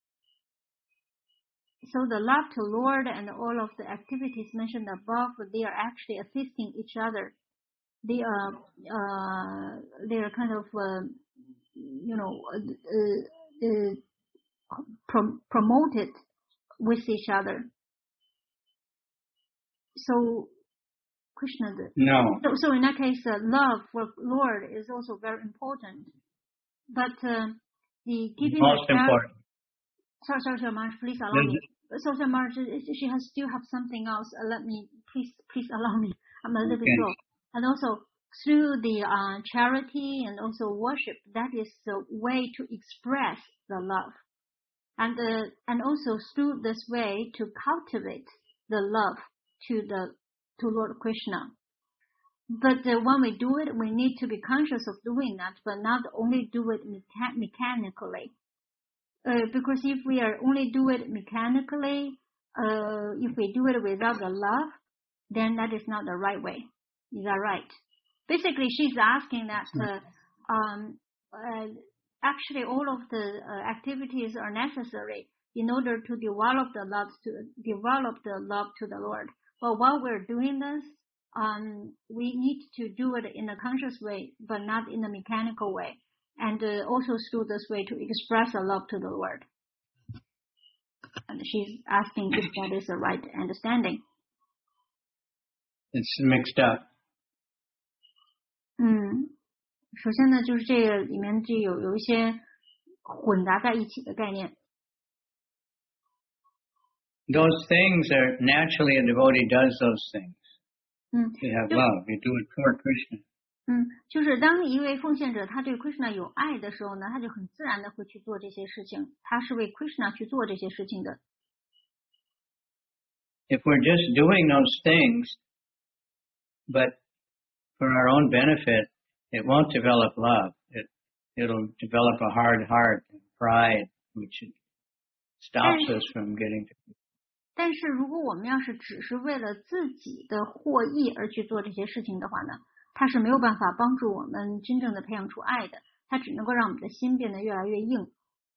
Speaker 1: so the love to Lord and all of the activities mentioned above, they are actually assisting each other. They are uh, they are kind of uh, you know uh, uh, prom- promoted with each other. So Krishna,
Speaker 2: no.
Speaker 1: So, so in that case, uh, love for Lord is also very important. But uh, the giving
Speaker 2: most
Speaker 1: the
Speaker 2: important.
Speaker 1: Sorry, sorry, sorry, Marge, please allow me. So, so Marge, she has still have something else. Uh, let me, please, please allow me. I'm a little bit
Speaker 2: Okay.
Speaker 1: slow. And also through the uh, charity and also worship, that is the way to express the love. And uh, and also through this way to cultivate the love to the to Lord Krishna. But uh, when we do it, we need to be conscious of doing that, but not only do it mecha- mechanically. Uh, because if we are only do it mechanically, uh, if we do it without the love, then that is not the right way. Is that right? Basically, she's asking that uh, um, uh, actually all of the uh, activities are necessary in order to develop the love to develop the love to the Lord. But while we're doing this, um, we need to do it in a conscious way, but not in a mechanical way, and uh, also through this way to express a love to the Lord. And she's asking if that is the right understanding.
Speaker 2: It's mixed up.
Speaker 1: 嗯，首先呢，就是这个里面就有有一些混杂在一起的概念。
Speaker 2: Those things are naturally a devotee does those things.
Speaker 1: 嗯，
Speaker 2: You have love. You do it for Krishna.
Speaker 1: 嗯，就是当一位奉献者他对 Krishna 有爱的时候呢，他就很自然的会去做这些事情，他是为 Krishna 去做这些事情的。
Speaker 2: If we're just doing those things, but for our own benefit, it won't develop love. It, it'll develop a hard heart and pride, which stops us from getting to.
Speaker 1: 但是如果我们要是只是为了自己的获益而去做这些事情的话呢，它是没有办法帮助我们真正的培养出爱的，它只能够让我们的心变得越来越硬。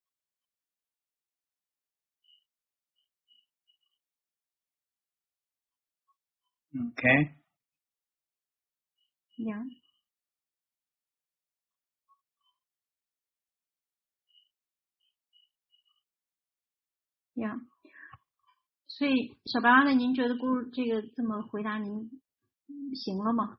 Speaker 2: Okay?
Speaker 1: Yeah. Yeah. 所以小白阿呢，您觉得姑这个这么回答您行了吗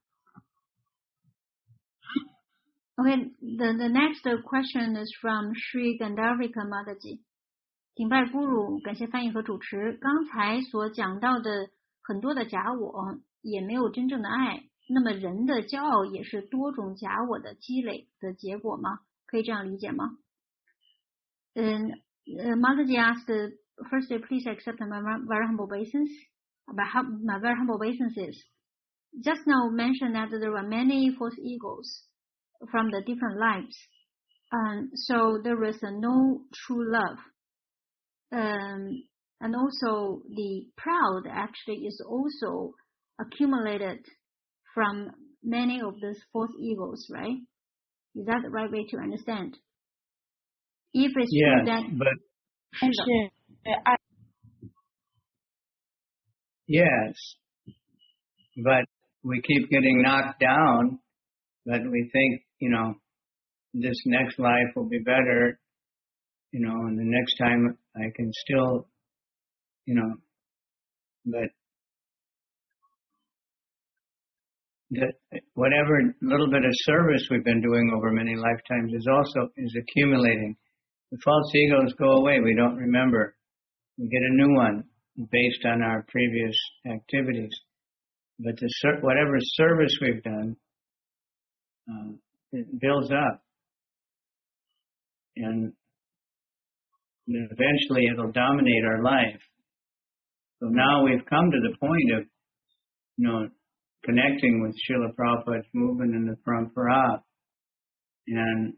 Speaker 1: ？Okay, the the next question is from Sri Gandharvika Mataji. 敬拜咕噜，感谢翻译和主持。刚才所讲到的很多的假我，也没有真正的爱。那么人的骄傲也是多种假我的积累的结果吗？可以这样理解吗？嗯，呃 ，Mataji asked. First, please accept my very humble obeisance. My very humble obeisances. Just now mentioned that there are many false egos from the different lives, and so there is no true love. Um, and also the proud actually is also accumulated from many of these false egos, right? Is that the right way to understand? If it's
Speaker 2: yes,
Speaker 1: true that,
Speaker 2: but
Speaker 3: 但是爱
Speaker 2: yes, but we keep getting knocked down, but we think, you know, this next life will be better, you know, and the next time I can still, you know, but the, whatever little bit of service we've been doing over many lifetimes is also, is accumulating. The false egos go away. We don't remember. We get a new one based on our previous activities. But the whatever service we've done, uh, it builds up. And eventually it'll dominate our life. So now we've come to the point of, you know, connecting with Srila Prabhupada's movement in the Parampara. And,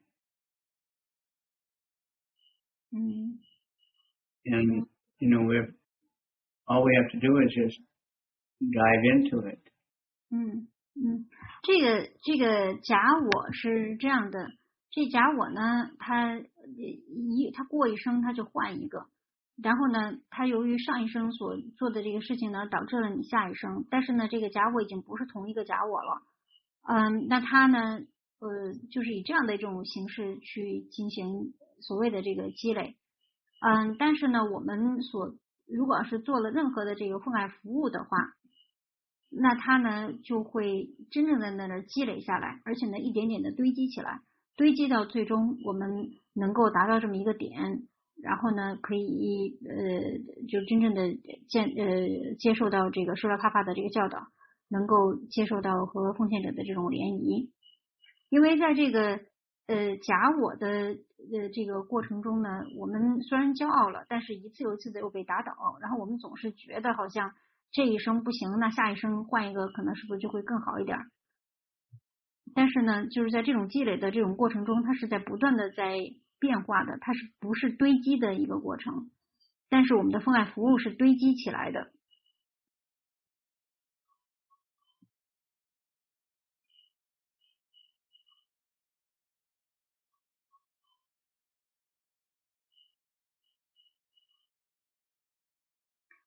Speaker 1: mm.
Speaker 2: and, you know, we've, all we have to do is just dive into it.
Speaker 1: 嗯嗯，这个这个假我是这样的，这假我呢，他一他过一生他就换一个，然后呢，他由于上一生所做的这个事情呢，导致了你下一生，但是呢，这个假我已经不是同一个假我了，嗯，那他呢，呃，就是以这样的一种形式去进行所谓的这个积累，嗯，但是呢，我们所如果是做了任何的这个奉爱服务的话，那它呢就会真正的在那儿积累下来，而且呢一点点的堆积起来，堆积到最终我们能够达到这么一个点，然后呢可以呃就真正的见呃接受到这个舍拉帕帕的这个教导，能够接受到和奉献者的这种联谊，因为在这个呃假我的呃这个过程中呢，我们虽然骄傲了，但是一次又一次的又被打倒，然后我们总是觉得好像这一生不行，那下一生换一个可能是不是就会更好一点？但是呢，就是在这种积累的这种过程中，它是在不断的在变化的，它是不是堆积的一个过程？但是我们的奉爱服务是堆积起来的。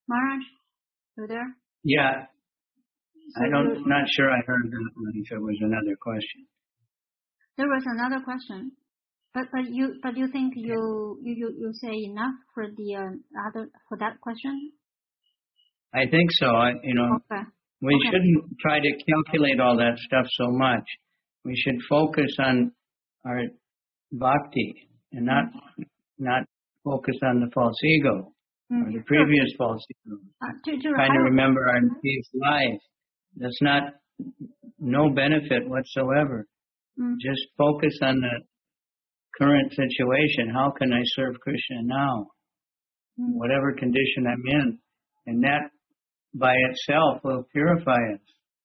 Speaker 1: Maharaj, you there?
Speaker 2: Yeah,
Speaker 1: So
Speaker 2: I don't,
Speaker 1: you,
Speaker 2: not sure I heard that one, if it was another question.
Speaker 1: there was another question, but but you but you think you you you, you say enough for the uh, other for that question?
Speaker 2: I think so. I, you know,
Speaker 1: Okay.
Speaker 2: we
Speaker 1: Okay.
Speaker 2: shouldn't try to calculate all that stuff so much. We should focus on our bhakti and not not focus on the false ego or
Speaker 1: 嗯，
Speaker 2: the
Speaker 1: 就
Speaker 2: previous false ego.
Speaker 1: 啊，就就是
Speaker 2: Trying
Speaker 1: 还
Speaker 2: to
Speaker 1: 有
Speaker 2: remember our peace life. That's not no benefit whatsoever.
Speaker 1: 嗯
Speaker 2: Just focus on the current situation. How can I serve Krishna now?
Speaker 1: 嗯
Speaker 2: Whatever condition I'm in. And that by itself will purify us.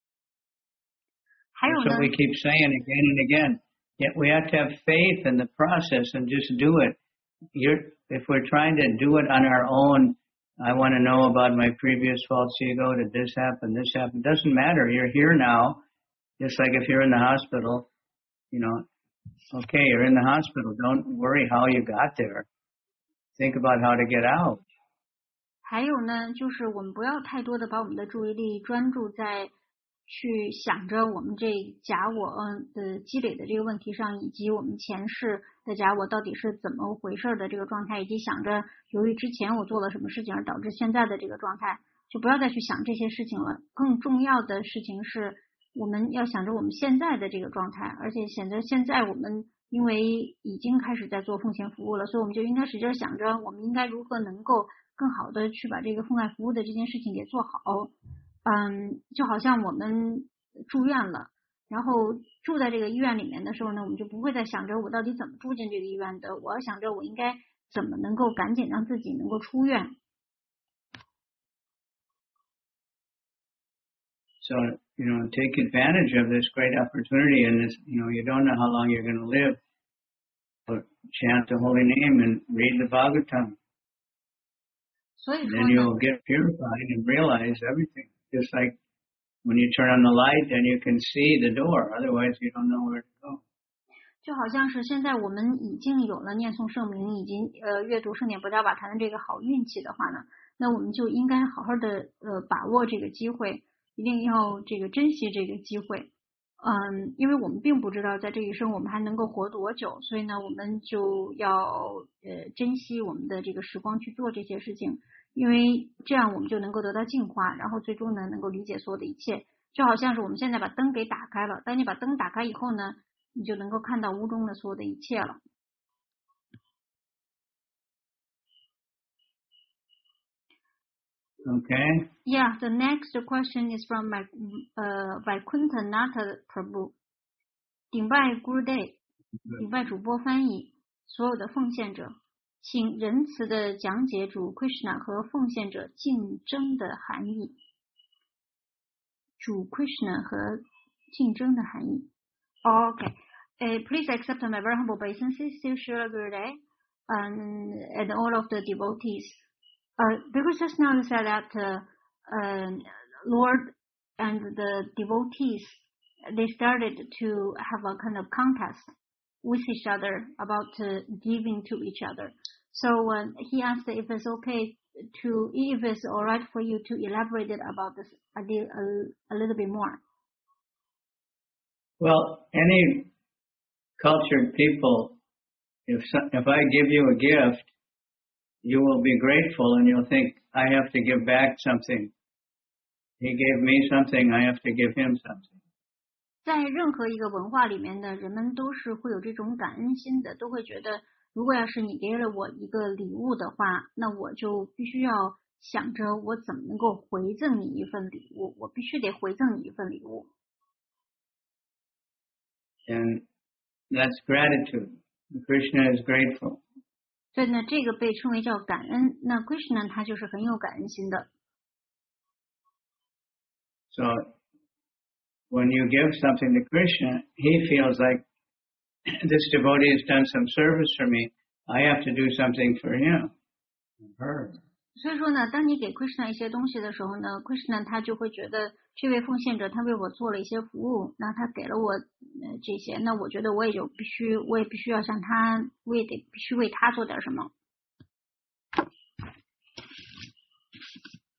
Speaker 1: 还有
Speaker 2: That's
Speaker 1: 呢
Speaker 2: what we keep saying again and again. Yet we have to have faith in the process and just do it. You're, if we're trying to do it on our own, I want to know about my previous false ego. Did this happen? This happened. Doesn't matter. You're here now. Just like if you're in the hospital, you know, okay, you're in the hospital. Don't worry how you got there. Think about how to get out.
Speaker 1: 还有呢，就是我们不要太多的把我们的注意力专注在去想着我们这假我嗯的积累的这个问题上，以及我们前世的假我到底是怎么回事的这个状态，以及想着由于之前我做了什么事情而导致现在的这个状态，就不要再去想这些事情了。更重要的事情是，我们要想着我们现在的这个状态，而且显得现在我们因为已经开始在做奉献服务了，所以我们就应该使劲想着我们应该如何能够更好的去把这个奉爱服务的这件事情给做好。嗯，就好像我们住院了，然后住在这个医院里面的时候呢，我们就不会再想着我到底怎么住进这个医院的，我要想着我应该怎么能够赶紧让自己能够出院。
Speaker 2: So, you know, take advantage of this great opportunity and this, you know, you don't know how long you're going to live. But chant the holy name and read the Bhagavatam.
Speaker 1: 所以
Speaker 2: And
Speaker 1: 说
Speaker 2: then
Speaker 1: 呢，
Speaker 2: you'll get purified and realize everything. Just like when you turn on the light, then you can see the door. Otherwise, you don't know where to go.
Speaker 1: 就好像是现在我们已经有了念诵圣名，已经呃阅读圣典博伽瓦坛的这个好运气的话呢，那我们就应该好好的呃把握这个机会，一定要这个珍惜这个机会。嗯，因为我们并不知道在这一生我们还能够活多久，所以呢，我们就要呃珍惜我们的这个时光去做这些事情，因为这样我们就能够得到净化，然后最终呢能够理解所有的一切。就好像是我们现在把灯给打开了，当你把灯打开以后呢，你就能够看到屋中的所有的一切了。
Speaker 2: Okay?
Speaker 1: Yeah, the next question is from my uh Vaikuntha Nata Prabhu. 顶拜 Guru Day， 顶拜主播翻译，所有的奉献者，请仁慈的讲解主 Krishna 和奉献者竞争的含义。主 Krishna 和竞争的含义。Oh, okay. Uh, please accept my very humble obeisances to Srila Gurudev and, and all of the devotees. Uh, because just now you said that uh, uh, Lord and the devotees, they started to have a kind of contest with each other about uh, giving to each other. So uh, he asked if it's okay to, if it's all right for you to elaborate it about this a, a, a little bit more.
Speaker 2: Well, any cultured people, if if I give you a gift, you will be grateful and you'll think, I have to give back something. He gave me something, I have to give him something.
Speaker 1: 在任何一个文化里面的人们都是会有这种感恩心的，都会觉得，如果要是你给了我一个礼物的话，那我就必须要想着我怎么能够回赠你一份礼物，我必须得回赠你一份礼物。
Speaker 2: And that's gratitude. Krishna is grateful.
Speaker 1: 所以呢，这个被称为叫感恩。那 Krishna 他就是很有感恩心的。
Speaker 2: So when you give something to Krishna, he feels like this devotee has done some service for me. I have to do something for him, her.
Speaker 1: 所以说呢，当你给 Krishna 一些东西的时候呢 ，Krishna 他就会觉得这位奉献者他为我做了一些服务，那他给了我呃这些，那我觉得我也就必须，我也必须要向他，我也得必须为他做点什么。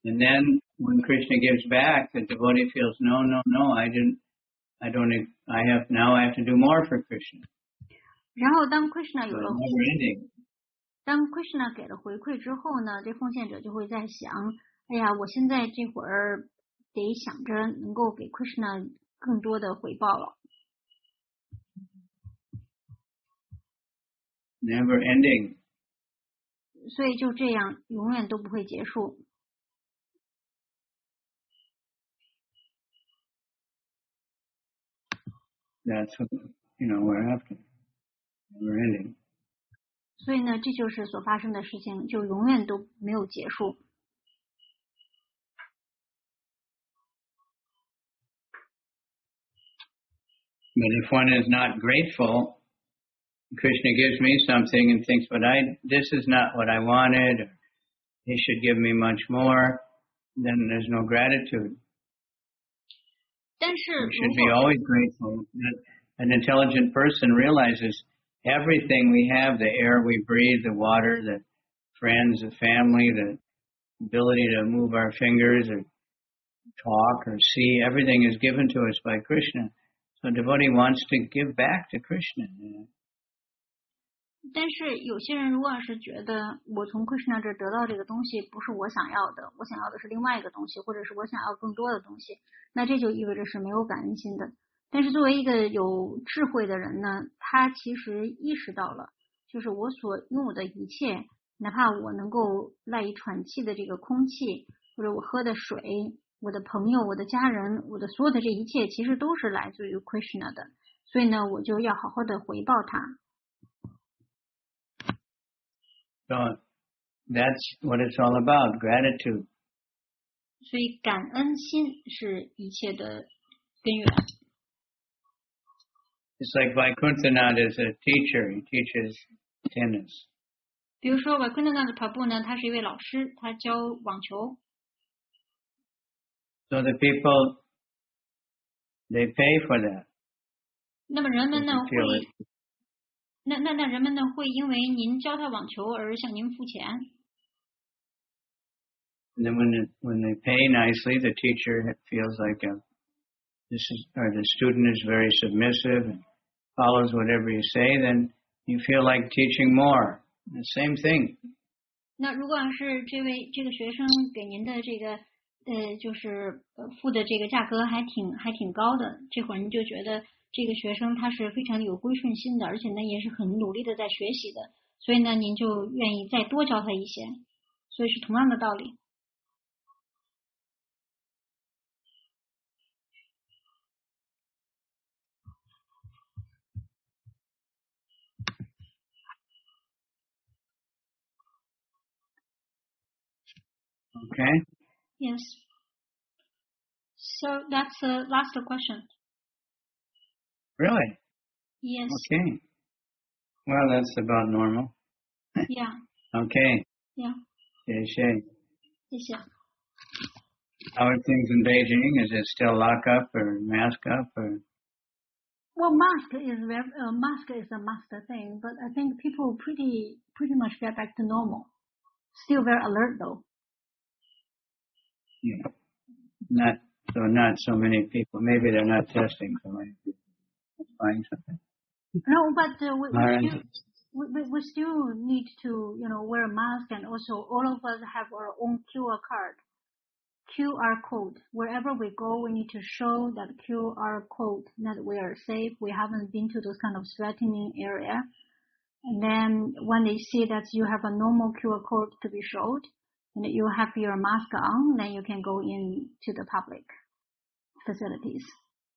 Speaker 2: And then when Krishna gives back, the devotee feels, no, no, no, I didn't, I don't, I have, now I have to do more for Krishna.
Speaker 1: 然后当 Krishna 有
Speaker 2: So
Speaker 1: 了
Speaker 2: it's never ending.
Speaker 1: 当 Krishna 给了回馈之后呢，这奉献者就会在想，哎呀，我现在这会儿得想着能够给 Krishna 更多的回报了。
Speaker 2: Never ending.
Speaker 1: 所以就这样，永远都不会结束。
Speaker 2: That's what, you know, we're after. Never ending.
Speaker 1: 所以呢，这就是所发生的事情，就永远都没有结束。
Speaker 2: But if one is not grateful, Krishna gives me something and thinks, but I, this is not what I wanted, or he should give me much more, then there's no gratitude.
Speaker 1: 但是
Speaker 2: We
Speaker 1: 如
Speaker 2: should be
Speaker 1: 果
Speaker 2: always grateful that an intelligent person realizes everything we have, the air we breathe, the water, the friends, the family, the ability to move our fingers or talk or see, everything is given to us by Krishna. So devotee wants to give back to Krishna. You know?
Speaker 1: 但是有些人如果是觉得我从 Krishna 这得到这个东西不是我想要的，我想要的是另外一个东西，或者是我想要更多的东西，那这就意味着是没有感恩心的。但是作为一个有智慧的人呢，他其实意识到了，就是我所拥有的一切，哪怕我能够赖以喘气的这个空气，或者我喝的水，我的朋友、我的家人，我的所有的这一切，其实都是来自于 Krishna 的。所以呢，我就要好好的回报他。
Speaker 2: So that's what it's all about, gratitude.
Speaker 1: 所以感恩心是一切的根源。
Speaker 2: It's like Vaikuntanath is a teacher. He teaches tennis.
Speaker 1: 比如说 Vaikuntanath Prabhu 呢，他是一位老师，他教网球。
Speaker 2: So the people, they pay for that.
Speaker 1: 那么人们呢
Speaker 2: They feel
Speaker 1: 会
Speaker 2: it.，
Speaker 1: 那那那人们呢会因为您教他网球而向您付钱。
Speaker 2: And then when it, when they pay nicely, the teacher feels like a, this is, or the student is very submissive and follows whatever you say, then you feel like teaching more. The same thing.
Speaker 1: 那如果是这位这个学生给您的这个呃，就是呃付的这个价格还挺还挺高的，这会儿您就觉得这个学生他是非常有归顺心的，而且呢也是很努力的在学习的，所以呢您就愿意再多教他一些，所以是同样的道理。
Speaker 2: Okay?
Speaker 1: Yes. So that's the last question.
Speaker 2: Really?
Speaker 1: Yes.
Speaker 2: Okay. Well, that's about normal.
Speaker 1: Yeah.
Speaker 2: Okay.
Speaker 1: Yeah.
Speaker 2: Okay, Shay.
Speaker 1: 谢谢。
Speaker 2: How are things in Beijing? Is it still lock up or mask up or?
Speaker 1: Well, mask is very, uh, mask is a master thing, but I think people pretty pretty much get back to normal. Still very alert though.
Speaker 2: Yeah. Not so not so many people. Maybe they're not testing so many people. Find something.
Speaker 1: No, but uh, we, we,
Speaker 2: All right.
Speaker 1: still, we, we we still need to, you know, wear a mask, and also all of us have our own Q R card, Q R code. Wherever we go, we need to show that Q R code that we are safe. We haven't been to those kind of threatening area. And then when they see that you have a normal Q R code to be showed, and you have your mask on, then you can go in to the public facilities.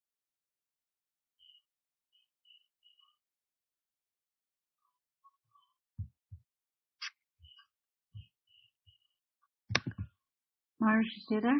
Speaker 1: Marge, still there?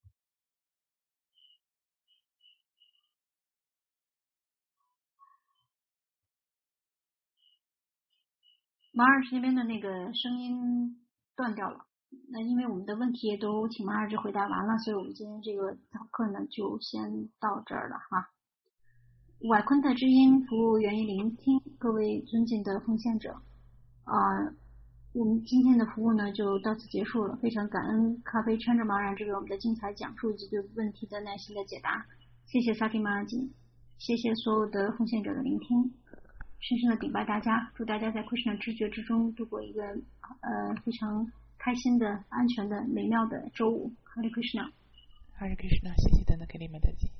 Speaker 1: Marge 那边的那个声音断掉了。那因为我们的问题都请 Marge 回答完了，所以我们今天这个早课呢就先到这儿了哈。瓦昆特之音服务源于聆听，各位尊敬的奉献者，啊、呃， 我们今天的服务呢就到此结束了，非常感恩咖啡穿着茫然这位我们的精彩讲述以及对问题的耐心的解答，谢谢萨提玛吉，谢谢所有的奉献者的聆听，深深的顶拜大家，祝大家在 Krishna 知觉之中度过一个呃非常开心的、安全的、美妙的周五。Hare Krishna。
Speaker 3: Hare Krishna，谢谢大家给你们的。